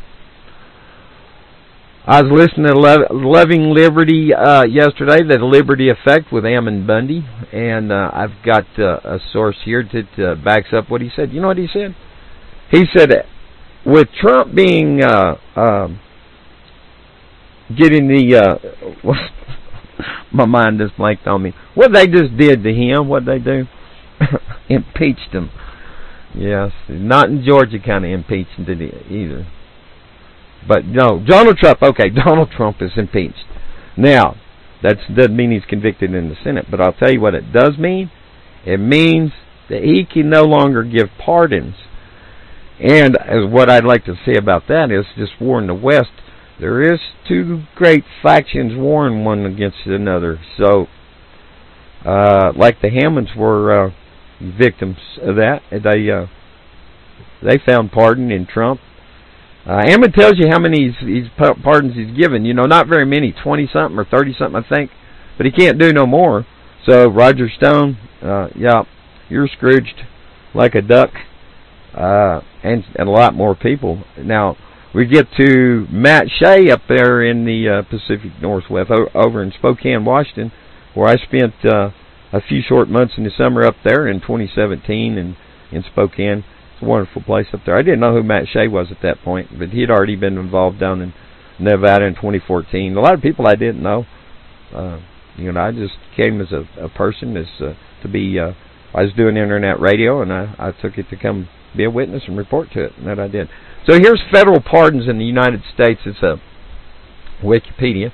[SPEAKER 1] I was listening to Lo Loving Liberty uh, yesterday, the Liberty Effect with Ammon Bundy, and uh, I've got uh, a source here that uh, backs up what he said. You know what he said? He said, with Trump being uh, uh, getting the uh, my mind just blanked on me. What they just did to him? What they do? Impeached him. Yes, not in Georgia kind of impeached him did either. But no, Donald Trump. Okay, Donald Trump is impeached. Now, that doesn't mean he's convicted in the Senate, but I'll tell you what it does mean. It means that he can no longer give pardons. And as what I'd like to say about that is just warn the West, there is two great factions warring one against another. So, uh, like the Hammonds were uh, victims of that. They uh, they found pardon in Trump. Uh, Ammon tells you how many he's, he's pardons he's given. You know, not very many, twenty something or thirty something, I think. But he can't do no more. So Roger Stone, uh, yeah, you're Scrooged like a duck. Uh, and, and a lot more people. Now, we get to Matt Shea up there in the uh, Pacific Northwest, over in Spokane, Washington, where I spent uh, a few short months in the summer up there in twenty seventeen in, in Spokane. It's a wonderful place up there. I didn't know who Matt Shea was at that point, but he'd already been involved down in Nevada in twenty fourteen. A lot of people I didn't know. Uh, you know, I just came as a, a person as uh, to be. Uh, I was doing internet radio, and I, I took it to come be a witness and report to it, and that I did. So here's federal pardons in the United States. It's a Wikipedia.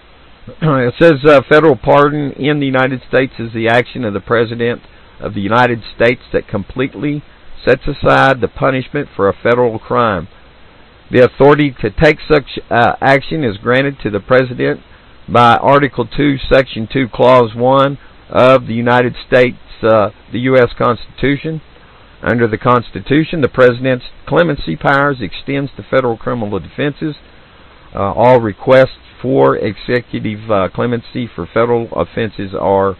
[SPEAKER 1] It says uh, federal pardon in the United States is the action of the President of the United States that completely sets aside the punishment for a federal crime. The authority to take such uh, action is granted to the President by Article two, Section two, Clause one of the United States, uh, the U S Constitution. Under the Constitution, the President's clemency powers extends to federal criminal defenses. Uh, all requests for executive uh, clemency for federal offenses are,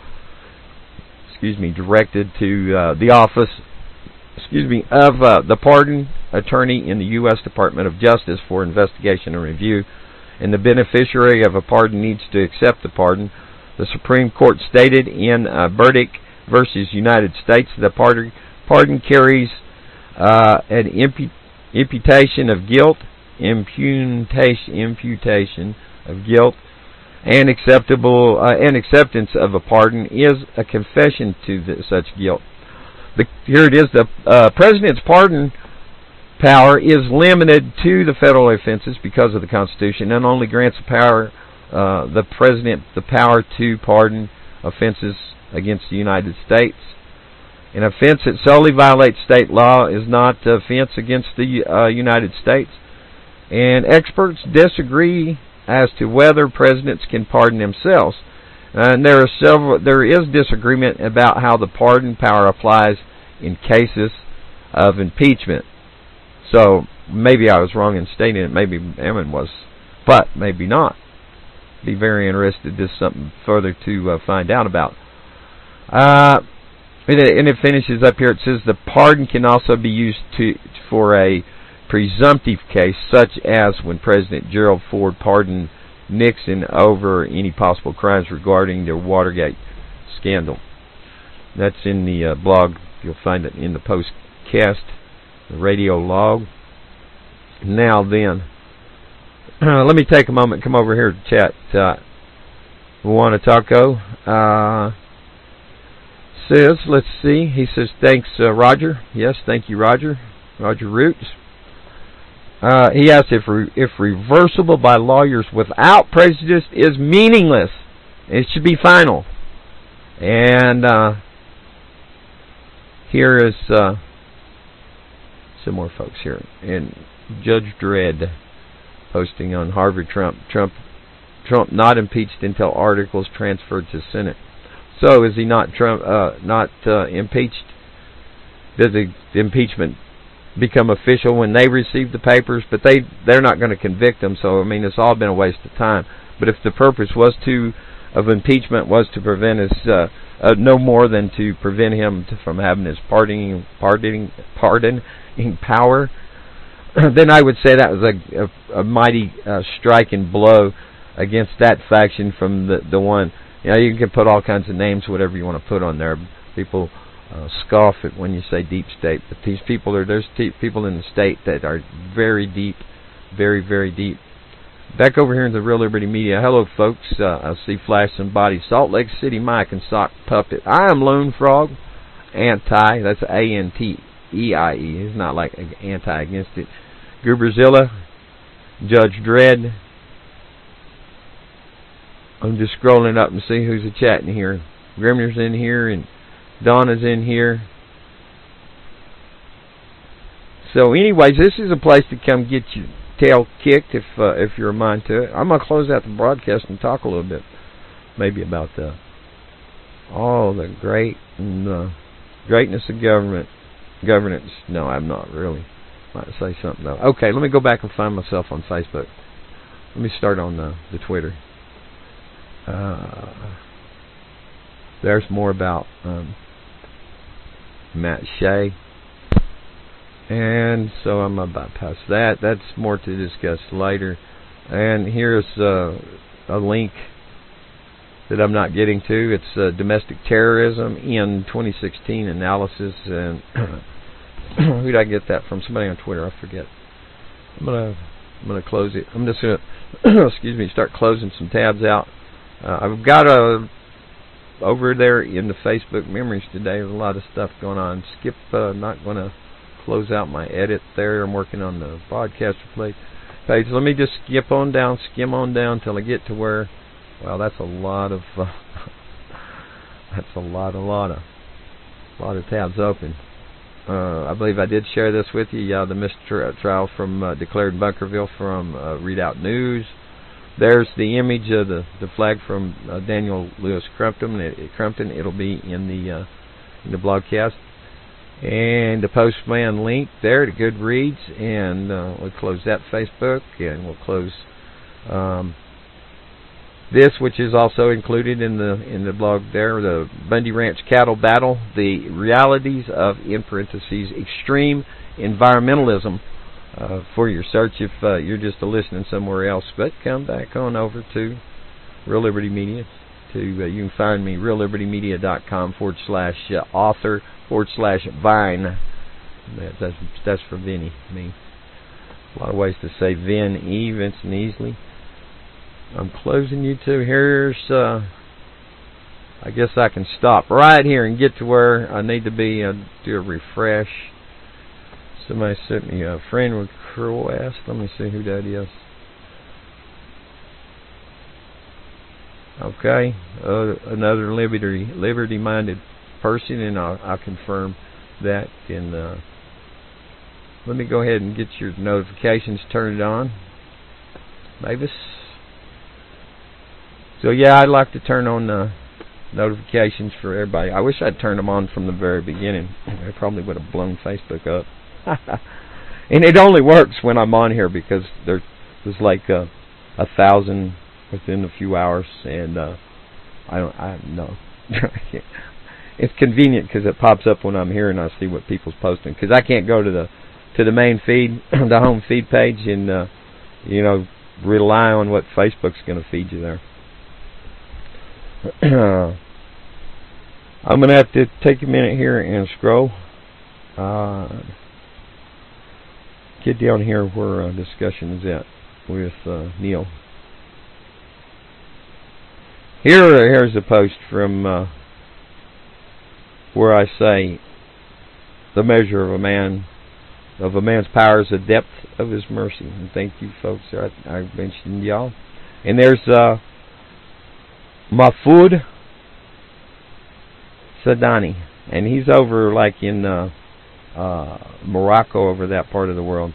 [SPEAKER 1] excuse me, directed to uh, the office, excuse me, of uh, the pardon attorney in the U S Department of Justice for investigation and review, and the beneficiary of a pardon needs to accept the pardon. The Supreme Court stated in uh, Burdick versus United States the pardon, pardon carries uh, an impu imputation of guilt, imputation, imputation of guilt, and acceptable uh, and acceptance of a pardon is a confession to the, such guilt. The, here it is. The uh, President's pardon power is limited to the federal offenses because of the Constitution, and only grants the power uh, the President the power to pardon offenses against the United States. An offense that solely violates state law is not an offense against the uh, United States, and experts disagree as to whether presidents can pardon themselves. And there are several. There is disagreement about how the pardon power applies in cases of impeachment. So maybe I was wrong in stating it. Maybe Emmon was, but maybe not. Be very interested. This is something further to uh, find out about. Uh, and, it, and it finishes up here. It says the pardon can also be used to for a presumptive case, such as when President Gerald Ford pardoned Nixon over any possible crimes regarding the Watergate scandal. That's in the uh, blog. You'll find it in the postcast, the radio log. Now then, uh, let me take a moment, come over here to chat. Uh, Juana Taco uh, says, let's see, he says, thanks, uh, Roger. Yes, thank you, Roger. Roger Roots. Uh, he asked if re if reversible by lawyers without prejudice is meaningless. It should be final. And uh, here is uh, some more folks here. And Judge Dredd posting on Harvard Trump. Trump Trump not impeached until articles transferred to Senate. So is he not Trump uh, not uh, impeached? Does the impeachment become official when they receive the papers? But they they're not going to convict them, so I mean it's all been a waste of time. But if the purpose was to of impeachment was to prevent his uh, uh, no more than to prevent him to, from having his pardoning pardoning pardoning power, then I would say that was a, a, a mighty uh, striking blow against that faction from the the one. You know, you can put all kinds of names, whatever you want to put on there. People Uh, scoff at when you say deep state, but these people are there's people in the state that are very deep, very very deep. Back over here in the Real Liberty Media. Hello, folks. Uh, I see Flash and Body, Salt Lake City Mike and Sock Puppet. I am Lone Frog. Anti. That's A N T E I E. It's not like anti against it. Gooberzilla, Judge Dredd. I'm just scrolling up and see who's a chatting here. Grimner's in here and Donna's in here. So anyways, this is a place to come get your tail kicked if uh, if you're a mind to it. I'm going to close out the broadcast and talk a little bit maybe about the all the great and uh, greatness of government governance. No, I'm not really. Might say something though. Okay, let me go back and find myself on Facebook. Let me start on the, the Twitter. Uh, there's more about um, Matt Shea. And so I'm going to bypass that. That's more to discuss later. And here's uh, a link that I'm not getting to. It's uh, domestic terrorism in twenty sixteen analysis. And who did I get that from? Somebody on Twitter. I forget. I'm gonna I'm gonna close it. I'm just gonna excuse me. Start closing some tabs out. Uh, I've got a over there in the Facebook memories today. There's a lot of stuff going on. Skip. Uh, not gonna close out my edit there. I'm working on the broadcaster play page. Let me just skip on down, skim on down till I get to where. Well, that's a lot of. Uh, that's a lot, a lot of, a lot of tabs open. Uh, I believe I did share this with you. Yeah, the mistrial from uh, declared Bunkerville from uh, Readout News. There's the image of the the flag from uh, Daniel Lewis Crumpton. It, it, Crumpton. It'll be in the uh, in the blogcast. And the Postman link there to Goodreads, and uh, we'll close that Facebook, and we'll close um, this, which is also included in the in the blog there, the Bundy Ranch Cattle Battle, the realities of, in parentheses, extreme environmentalism, uh, for your search if uh, you're just listening somewhere else. But come back on over to Real Liberty Media. To uh, you can find me reallibertymedia.com forward slash uh, author forward slash Vine. That, that's that's for Vinny, me. A lot of ways to say Vin, E, Vincent Easley. I'm closing you to here's. Uh, I guess I can stop right here and get to where I need to be. Uh, do a refresh. Somebody sent me a friend request. Let me see who that is. Okay, uh, another liberty liberty-minded person, and I'll, I'll confirm that. And uh, let me go ahead and get your notifications turned on, Mavis. So yeah, I'd like to turn on uh, notifications for everybody. I wish I'd turned them on from the very beginning. I probably would have blown Facebook up. And it only works when I'm on here because there, there's like a, a thousand within a few hours, and uh, I don't, I no. It's convenient because it pops up when I'm here and I see what people's posting. Because I can't go to the to the main feed, the home feed page, and uh, you know, rely on what Facebook's going to feed you there. I'm going to have to take a minute here and scroll. Uh, get down here where uh, discussion is at with uh, Neil. Here, here's a post from uh, where I say the measure of a man, of a man's power is the depth of his mercy. And thank you, folks. I, I mentioned y'all. And there's uh, Mahfoud Sadani, and he's over like in uh, uh, Morocco, over that part of the world.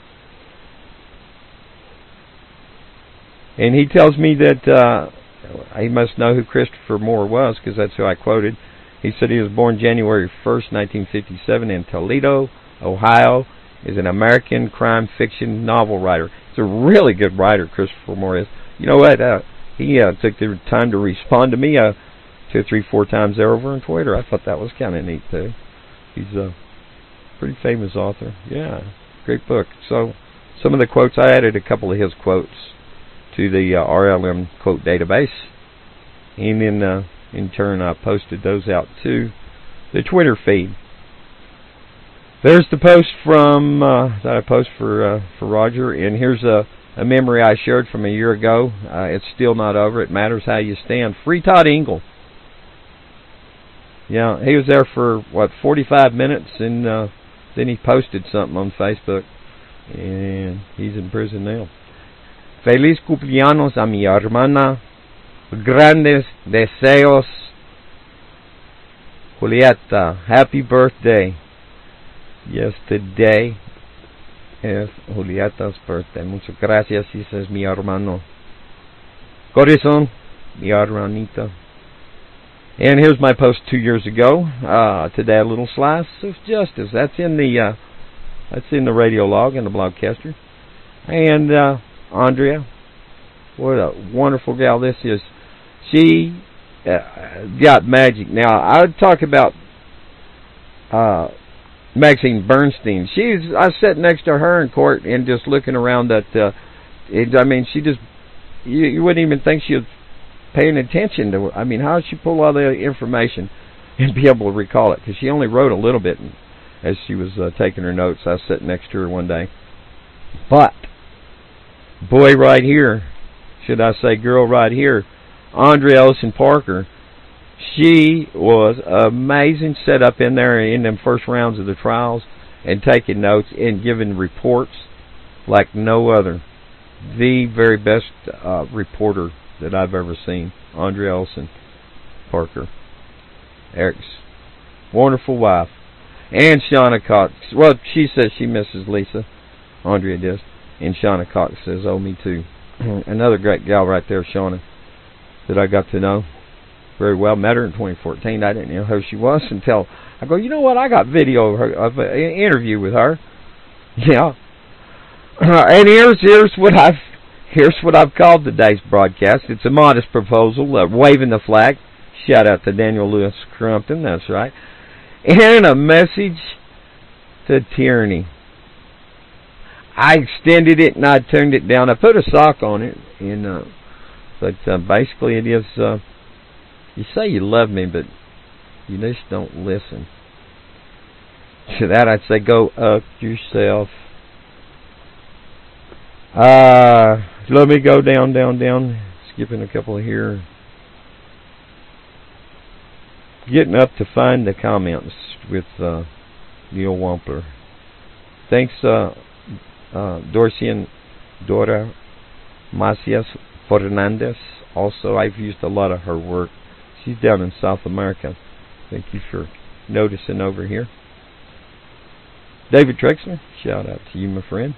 [SPEAKER 1] And he tells me that uh, he must know who Christopher Moore was, because that's who I quoted. He said he was born January first, nineteen fifty-seven in Toledo, Ohio. Is an American crime fiction novel writer. He's a really good writer, Christopher Moore is. You know what? Uh, he uh, took the time to respond to me uh, two, three, four times there over on Twitter. I thought that was kind of neat, too. He's a pretty famous author. Yeah, great book. So some of the quotes, I added a couple of his quotes to the uh, R L M quote database. And then, uh, in turn, I posted those out to the Twitter feed. There's the post from uh, that I post for uh, for Roger, and here's a, a memory I shared from a year ago. Uh, it's still not over. It matters how you stand. Free Todd Engel. Yeah, he was there for what forty-five minutes, and uh, then he posted something on Facebook, and he's in prison now. Feliz cumpleaños a mi hermana. Grandes deseos, Julieta. Happy birthday. Yesterday es Julieta's birthday. Muchas gracias, dices mi hermano. Corazón, mi hermanita. And here's my post two years ago. Uh, today, a little slice of justice. That's in the uh, that's in the radio log and the blogcaster. And uh, Andrea, what a wonderful gal this is. She uh, got magic. Now I would talk about. Uh, Maxine Bernstein. She's I sat next to her in court and just looking around at uh, it, I mean she just you, you wouldn't even think she was paying attention to I mean how did she pull all the information and be able to recall it, because she only wrote a little bit, and as she was uh, taking her notes. I was sitting next to her one day. But, boy right here, should I say girl right here, Andrea Ellison Parker, she was amazing, set up in there in them first rounds of the trials and taking notes and giving reports like no other. The very best uh, reporter that I've ever seen, Andrea Ellison Parker, Eric's wonderful wife, and Shauna Cox. Well, she says she misses Lisa. Andrea does. And Shauna Cox says, oh, me too. Another great gal right there, Shauna, that I got to know very well. Met her in twenty fourteen. I didn't know who she was until I go, you know what? I got video of, her, of an interview with her. Yeah. Uh, and here's here's what I've here's what I've called today's broadcast. It's a modest proposal, uh, waving the flag. Shout out to Daniel Lewis Crumpton. That's right. And a message to tyranny. I extended it and I turned it down. I put a sock on it, and uh, but uh, basically it is. Uh, you say you love me, but you just don't listen. To that I'd say go up yourself. Uh, let me go down, down, down. Skipping a couple here. Getting up to find the comments with uh, Neil Wampler. Thanks, uh, uh, Dorcian Dora Macias Fernandez. Also, I've used a lot of her work. She's down in South America. Thank you for noticing over here. David Trexler, shout out to you, my friend.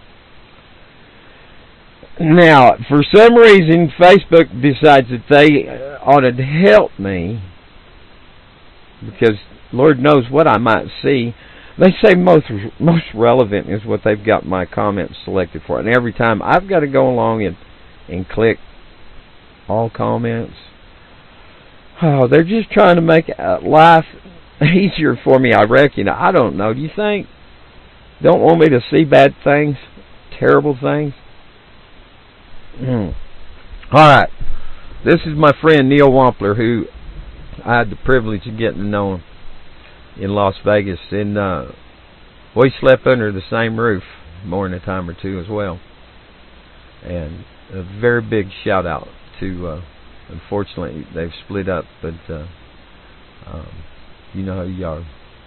[SPEAKER 1] Now, for some reason, Facebook decides that they ought to help me, because Lord knows what I might see. They say most most relevant is what they've got my comments selected for. And every time I've got to go along and, and click all comments. Oh, they're just trying to make life easier for me, I reckon. I don't know. Do you think? Don't want me to see bad things? Terrible things? Mm. Alright. This is my friend Neil Wampler, who I had the privilege of getting to know him in Las Vegas. And uh, we slept under the same roof more than a time or two as well. And a very big shout out to, uh, unfortunately, they've split up, but uh, um, you know who you are.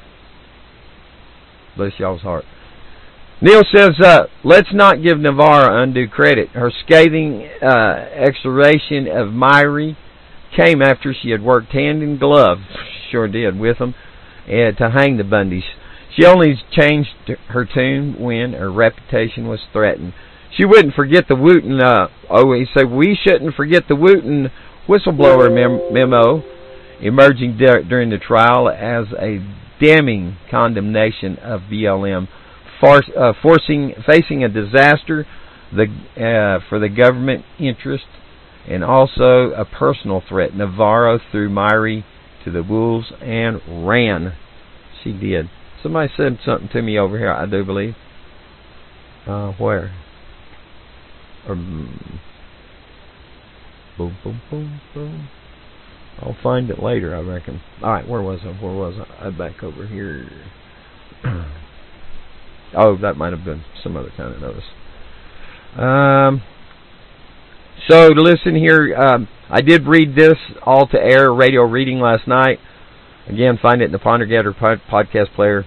[SPEAKER 1] Bless y'all's heart. Neil says, uh, let's not give Navarro undue credit. Her scathing uh, exoration of Myrie came after she had worked hand in glove, sure did, with them, uh, to hang the Bundys. She only changed her tune when her reputation was threatened. She wouldn't forget the Wooten, uh, oh, he said, we shouldn't forget the Wooten whistleblower mem memo emerging during the trial as a damning condemnation of B L M. Force, uh, forcing, facing a disaster the, uh, for the government interest, and also a personal threat. Navarro threw Myrie to the wolves and ran. She did. Somebody said something to me over here, I do believe. Uh, where? Um, boom, boom, boom, boom. I'll find it later, I reckon. Alright, where was I? Where was I? I'm back over here. Oh, that might have been some other kind of notice. Um, so, to listen here, um, I did read this all to air radio reading last night. Again, find it in the Pondergatter pod podcast player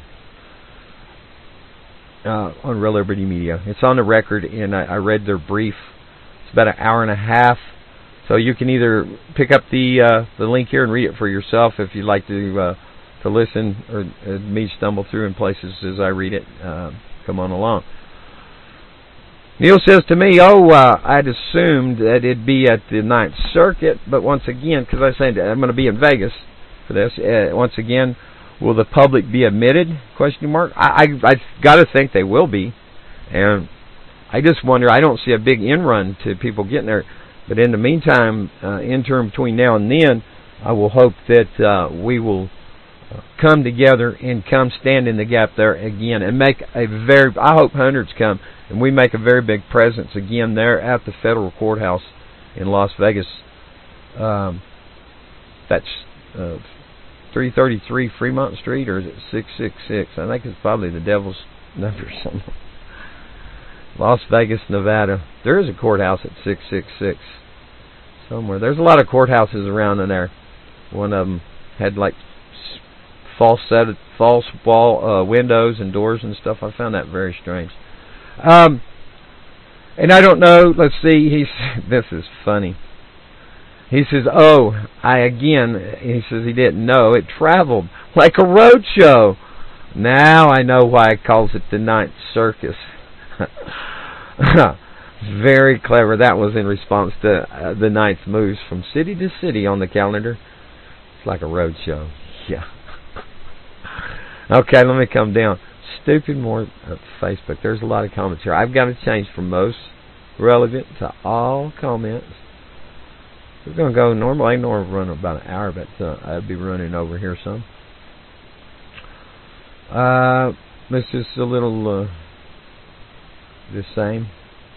[SPEAKER 1] uh, on Real Liberty Media. It's on the record, and I, I read their brief. It's about an hour and a half. So you can either pick up the uh, the link here and read it for yourself if you'd like to uh, to listen, or uh, me stumble through in places as I read it. Uh, come on along. Neil says to me, oh, uh, I'd assumed that it'd be at the Ninth Circuit, but once again, because I said I'm going to be in Vegas for this, uh, once again, will the public be admitted? Question mark. I, I, I've got to think they will be, and I just wonder, I don't see a big in-run to people getting there, but in the meantime, uh, interim between now and then, I will hope that uh, we will come together and come stand in the gap there again and make a very, I hope hundreds come, and we make a very big presence again there at the federal courthouse in Las Vegas. Um, that's uh, three thirty-three Fremont Street, or is it six six six? I think it's probably the devil's number somewhere. Las Vegas, Nevada. There is a courthouse at six six six somewhere. There's a lot of courthouses around in there. One of them had like false set, false wall uh, windows and doors and stuff. I found that very strange. Um, and I don't know. Let's see. He's this is funny. He says, "Oh, I again." He says he didn't know it traveled like a road show. Now I know why he calls it the Ninth Circus. Very clever. That was in response to uh, the ninth moves from city to city on the calendar. It's like a road show. Yeah. Okay, let me come down. Stupid more uh, Facebook. There's a lot of comments here. I've got to change from most relevant to all comments. We're going to go normal. I normally run about an hour, but uh, I'd be running over here some. Uh, this is a little uh, the same.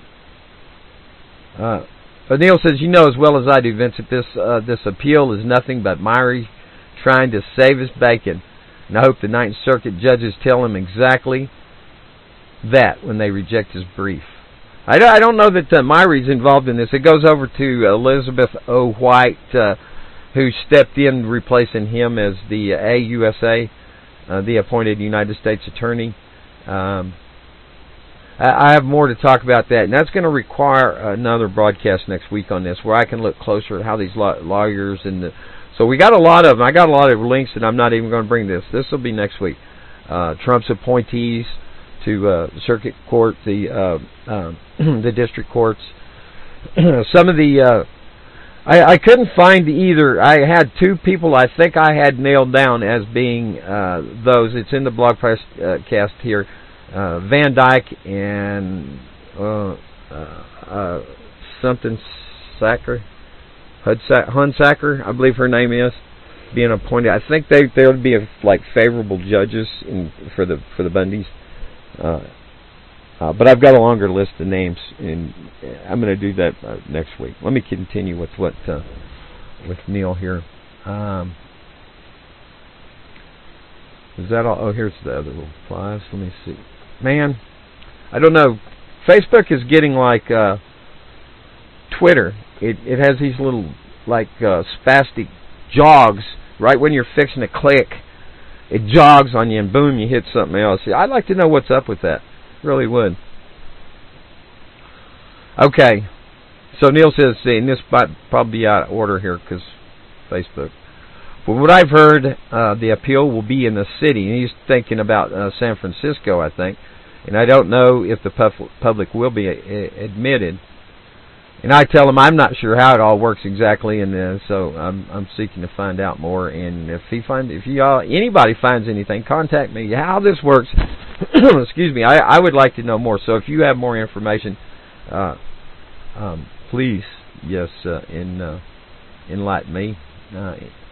[SPEAKER 1] Uh, but Neil says, "You know as well as I do, Vincent, this uh, this appeal is nothing but Myrie trying to save his bacon. And I hope the Ninth Circuit judges tell him exactly that when they reject his brief." I don't, I don't know that uh, Myrie's involved in this. It goes over to Elizabeth O. White, uh, who stepped in replacing him as the A U S A, uh, the appointed United States Attorney. Um, I, I have more to talk about that, and that's going to require another broadcast next week on this, where I can look closer at how these law lawyers and the So we got a lot of them. I got a lot of links, and I'm not even going to bring this. This will be next week. Uh, Trump's appointees to uh, the circuit court, the uh, uh, the district courts. Some of the uh, I, I couldn't find either. I had two people I think I had nailed down as being uh, those. It's in the blog press uh, cast here. Uh, Van Dyke and uh, uh, uh, something Sacker. Hunsacker, I believe her name is, being appointed. I think they they would be a, like favorable judges in for the for the Bundys. Uh, uh, but I've got a longer list of names, and I'm going to do that uh, next week. Let me continue with what uh, with Neil here. Um, is that all? Oh, here's the other replies. Let me see. Man, I don't know. Facebook is getting like uh, Twitter. It it has these little like uh, spastic jogs right when you're fixing to click. It jogs on you and boom, you hit something else. I'd like to know what's up with that. Really would. Okay, so Neil says, see, and this might probably be out of order here because Facebook. From what I've heard, uh, the appeal will be in the city. And he's thinking about uh, San Francisco, I think. And I don't know if the puf public will be a admitted. And I tell him I'm not sure how it all works exactly, and uh, so I'm I'm seeking to find out more. And if he find if y'all anybody finds anything, contact me. How this works, excuse me, I I would like to know more. So if you have more information, uh, um, please, yes, uh, in uh, enlighten me. Uh,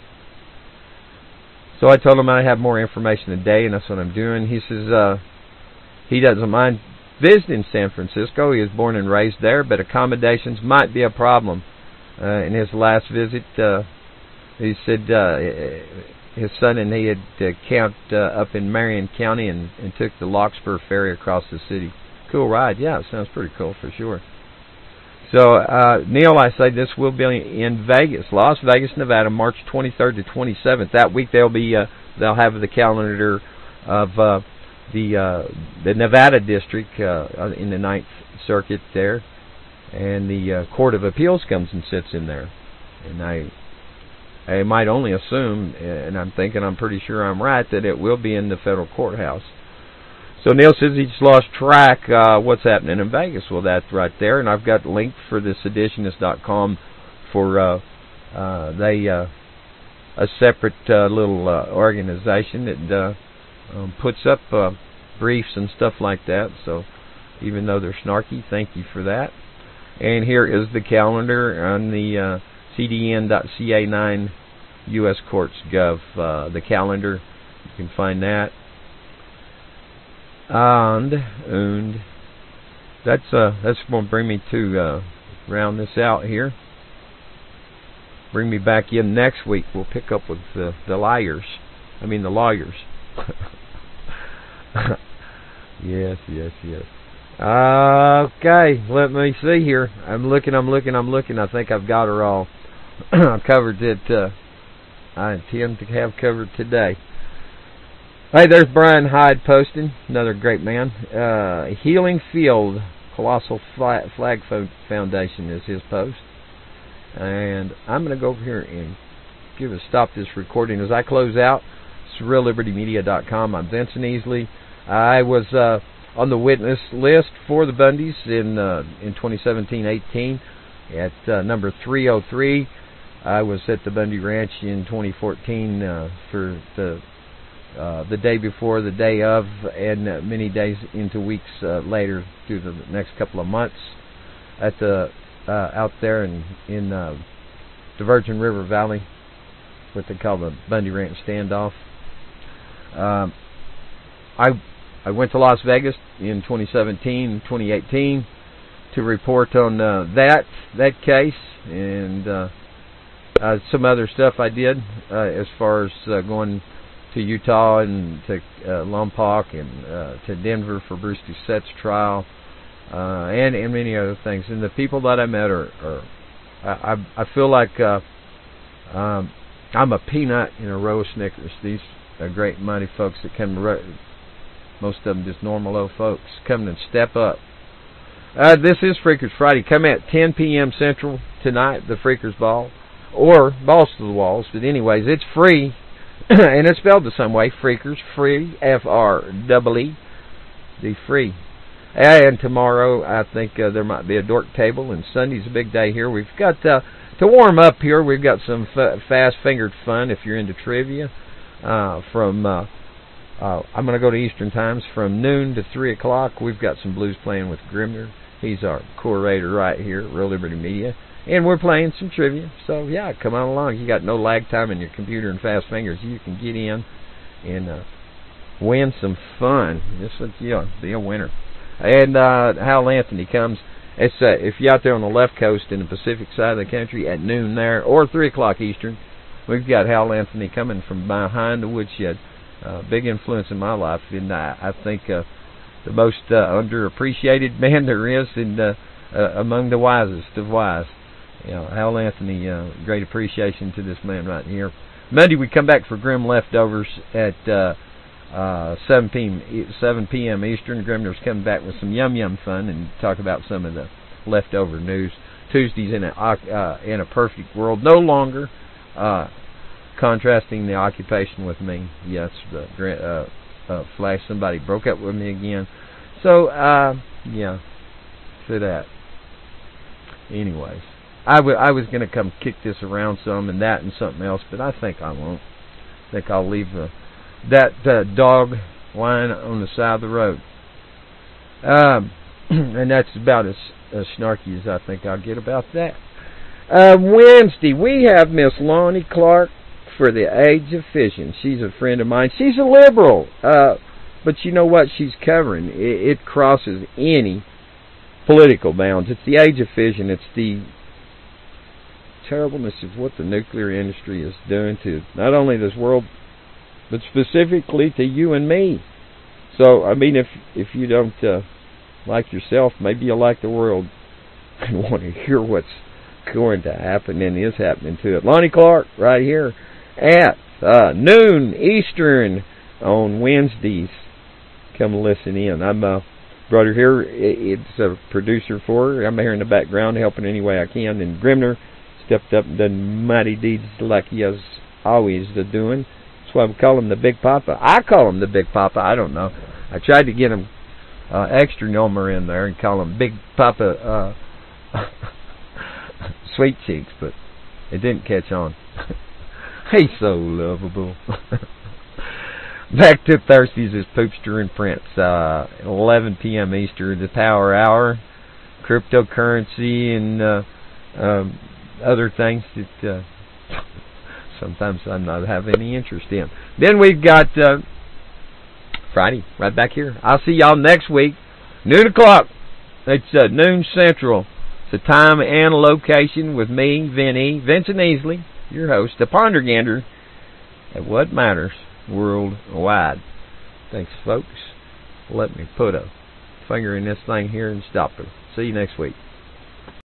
[SPEAKER 1] so I told him I have more information today, and that's what I'm doing. He says uh, he doesn't mind visiting San Francisco. He was born and raised there, but accommodations might be a problem. Uh, in his last visit, uh, he said uh, his son and he had uh, camped uh, up in Marion County and, and took the Larkspur ferry across the city. Cool ride. Yeah, it sounds pretty cool for sure. So, uh, Neil, I say this will be in Vegas, Las Vegas, Nevada, March twenty-third to twenty-seventh. That week they'll be uh, they'll have the calendar of uh, the uh, the Nevada district uh, in the Ninth Circuit there, and the uh, Court of Appeals comes and sits in there. And I I might only assume, and I'm thinking I'm pretty sure I'm right, that it will be in the federal courthouse. So Neil says he's lost track uh, what's happening in Vegas. Well, that's right there, and I've got a link for the seditionist dot com for uh, uh, they uh, a separate uh, little uh, organization that uh, Um, puts up uh, briefs and stuff like that. So even though they're snarky, thank you for that. And here is the calendar on the uh, C D N dot C A nine U S Courts Gov. Uh, the calendar, you can find that. And and that's uh that's going to bring me to uh, round this out here. bring me back in next week. We'll pick up with the, the liars. I mean the lawyers. Yes, yes, yes. Uh, okay, let me see here. I'm looking, I'm looking, I'm looking. I think I've got her all covered that uh, I intend to have covered today. Hey, there's Brian Hyde posting. Another great man. Uh, Healing Field Colossal Flag Foundation is his post. And I'm going to go over here and give a stop this recording as I close out. It's real liberty media dot com. I'm Vincent Easley. I was uh, on the witness list for the Bundys in uh, in twenty seventeen eighteen at uh, number three oh three. I was at the Bundy Ranch in twenty fourteen uh, for the uh, the day before, the day of, and uh, many days into weeks uh, later through the next couple of months at the uh, out there in in uh, the Virgin River Valley, what they call the Bundy Ranch standoff. Um, I I went to Las Vegas in twenty seventeen, twenty eighteen to report on uh, that that case and uh, uh, some other stuff I did uh, as far as uh, going to Utah and to uh, Lompoc and uh, to Denver for Bruce Doucette's trial uh, and and many other things. And the people that I met are, are I I feel like uh, um, I'm a peanut in a row of Snickers. These are great mighty folks that come to. Most of them just normal old folks. Come and step up. Uh, this is Freakers Friday. Come at ten p.m. Central tonight, the Freakers Ball. Or Balls to the Walls. But anyways, it's free. And it's spelled the same way. Freakers. Free. F R E E. The free. And tomorrow, I think uh, there might be a dork table. And Sunday's a big day here. We've got, uh, to warm up here, we've got some f fast-fingered fun if you're into trivia. Uh, from... Uh, Uh, I'm going to go to Eastern Times from noon to three o'clock. We've got some blues playing with Grimner. He's our curator right here at Real Liberty Media. And we're playing some trivia. So, yeah, come on along. You got no lag time in your computer and fast fingers. You can get in and uh, win some fun. Just, you know, be a winner. And uh, Hal Anthony comes. It's uh, if you're out there on the left coast in the Pacific side of the country at noon there, or three o'clock Eastern, we've got Hal Anthony coming from behind the woodshed. Uh, big influence in my life, and I, I think uh, the most uh, underappreciated man there is, and uh, uh, among the wisest of wise. You know, Hal Anthony, uh, great appreciation to this man right here. Monday we come back for Grim Leftovers at uh, uh, seven p m Eastern. Grimner's coming back with some yum yum fun and talk about some of the leftover news. Tuesdays in a uh, in a perfect world, no longer. Uh, Contrasting the occupation with me. Yes, the uh, uh, flash, somebody broke up with me again. So, uh, yeah, for that. Anyways, I, w I was going to come kick this around some and that and something else, but I think I won't. I think I'll leave the, that uh, dog lying on the side of the road. Um, and that's about as, as snarky as I think I'll get about that. Uh, Wednesday, we have Miss Lonnie Clark for the Age of Fission. She's a friend of mine. She's a liberal, uh, but you know what she's covering? It, it crosses any political bounds. It's the Age of Fission. It's the terribleness of what the nuclear industry is doing to not only this world, but specifically to you and me. So, I mean, if if you don't uh, like yourself, maybe you'll like the world and want to hear what's going to happen and is happening to it. Lonnie Clark, right here at uh, noon Eastern on Wednesdays. Come listen in. I'm a uh, brother here. It's a producer for her. I'm here in the background helping any way I can. And Grimner stepped up and done mighty deeds like he has always doing. That's why we call him the Big Papa. I call him the Big Papa. I don't know. I tried to get him uh, extra number in there and call him Big Papa uh, Sweet Cheeks, but it didn't catch on. He's so lovable. Back to Thursdays is Poopster and Prince. Uh, eleven p m Eastern, the Power Hour, cryptocurrency and uh, um, other things that uh, sometimes I'm not have any interest in. Then we've got uh, Friday right back here. I'll see y'all next week, noon o'clock. It's uh, noon Central. So time and location with me, Vinny, Vincent Easley, your host, the Pondergander at What Matters Worldwide. Thanks, folks. Let me put a finger in this thing here and stop it. See you next week.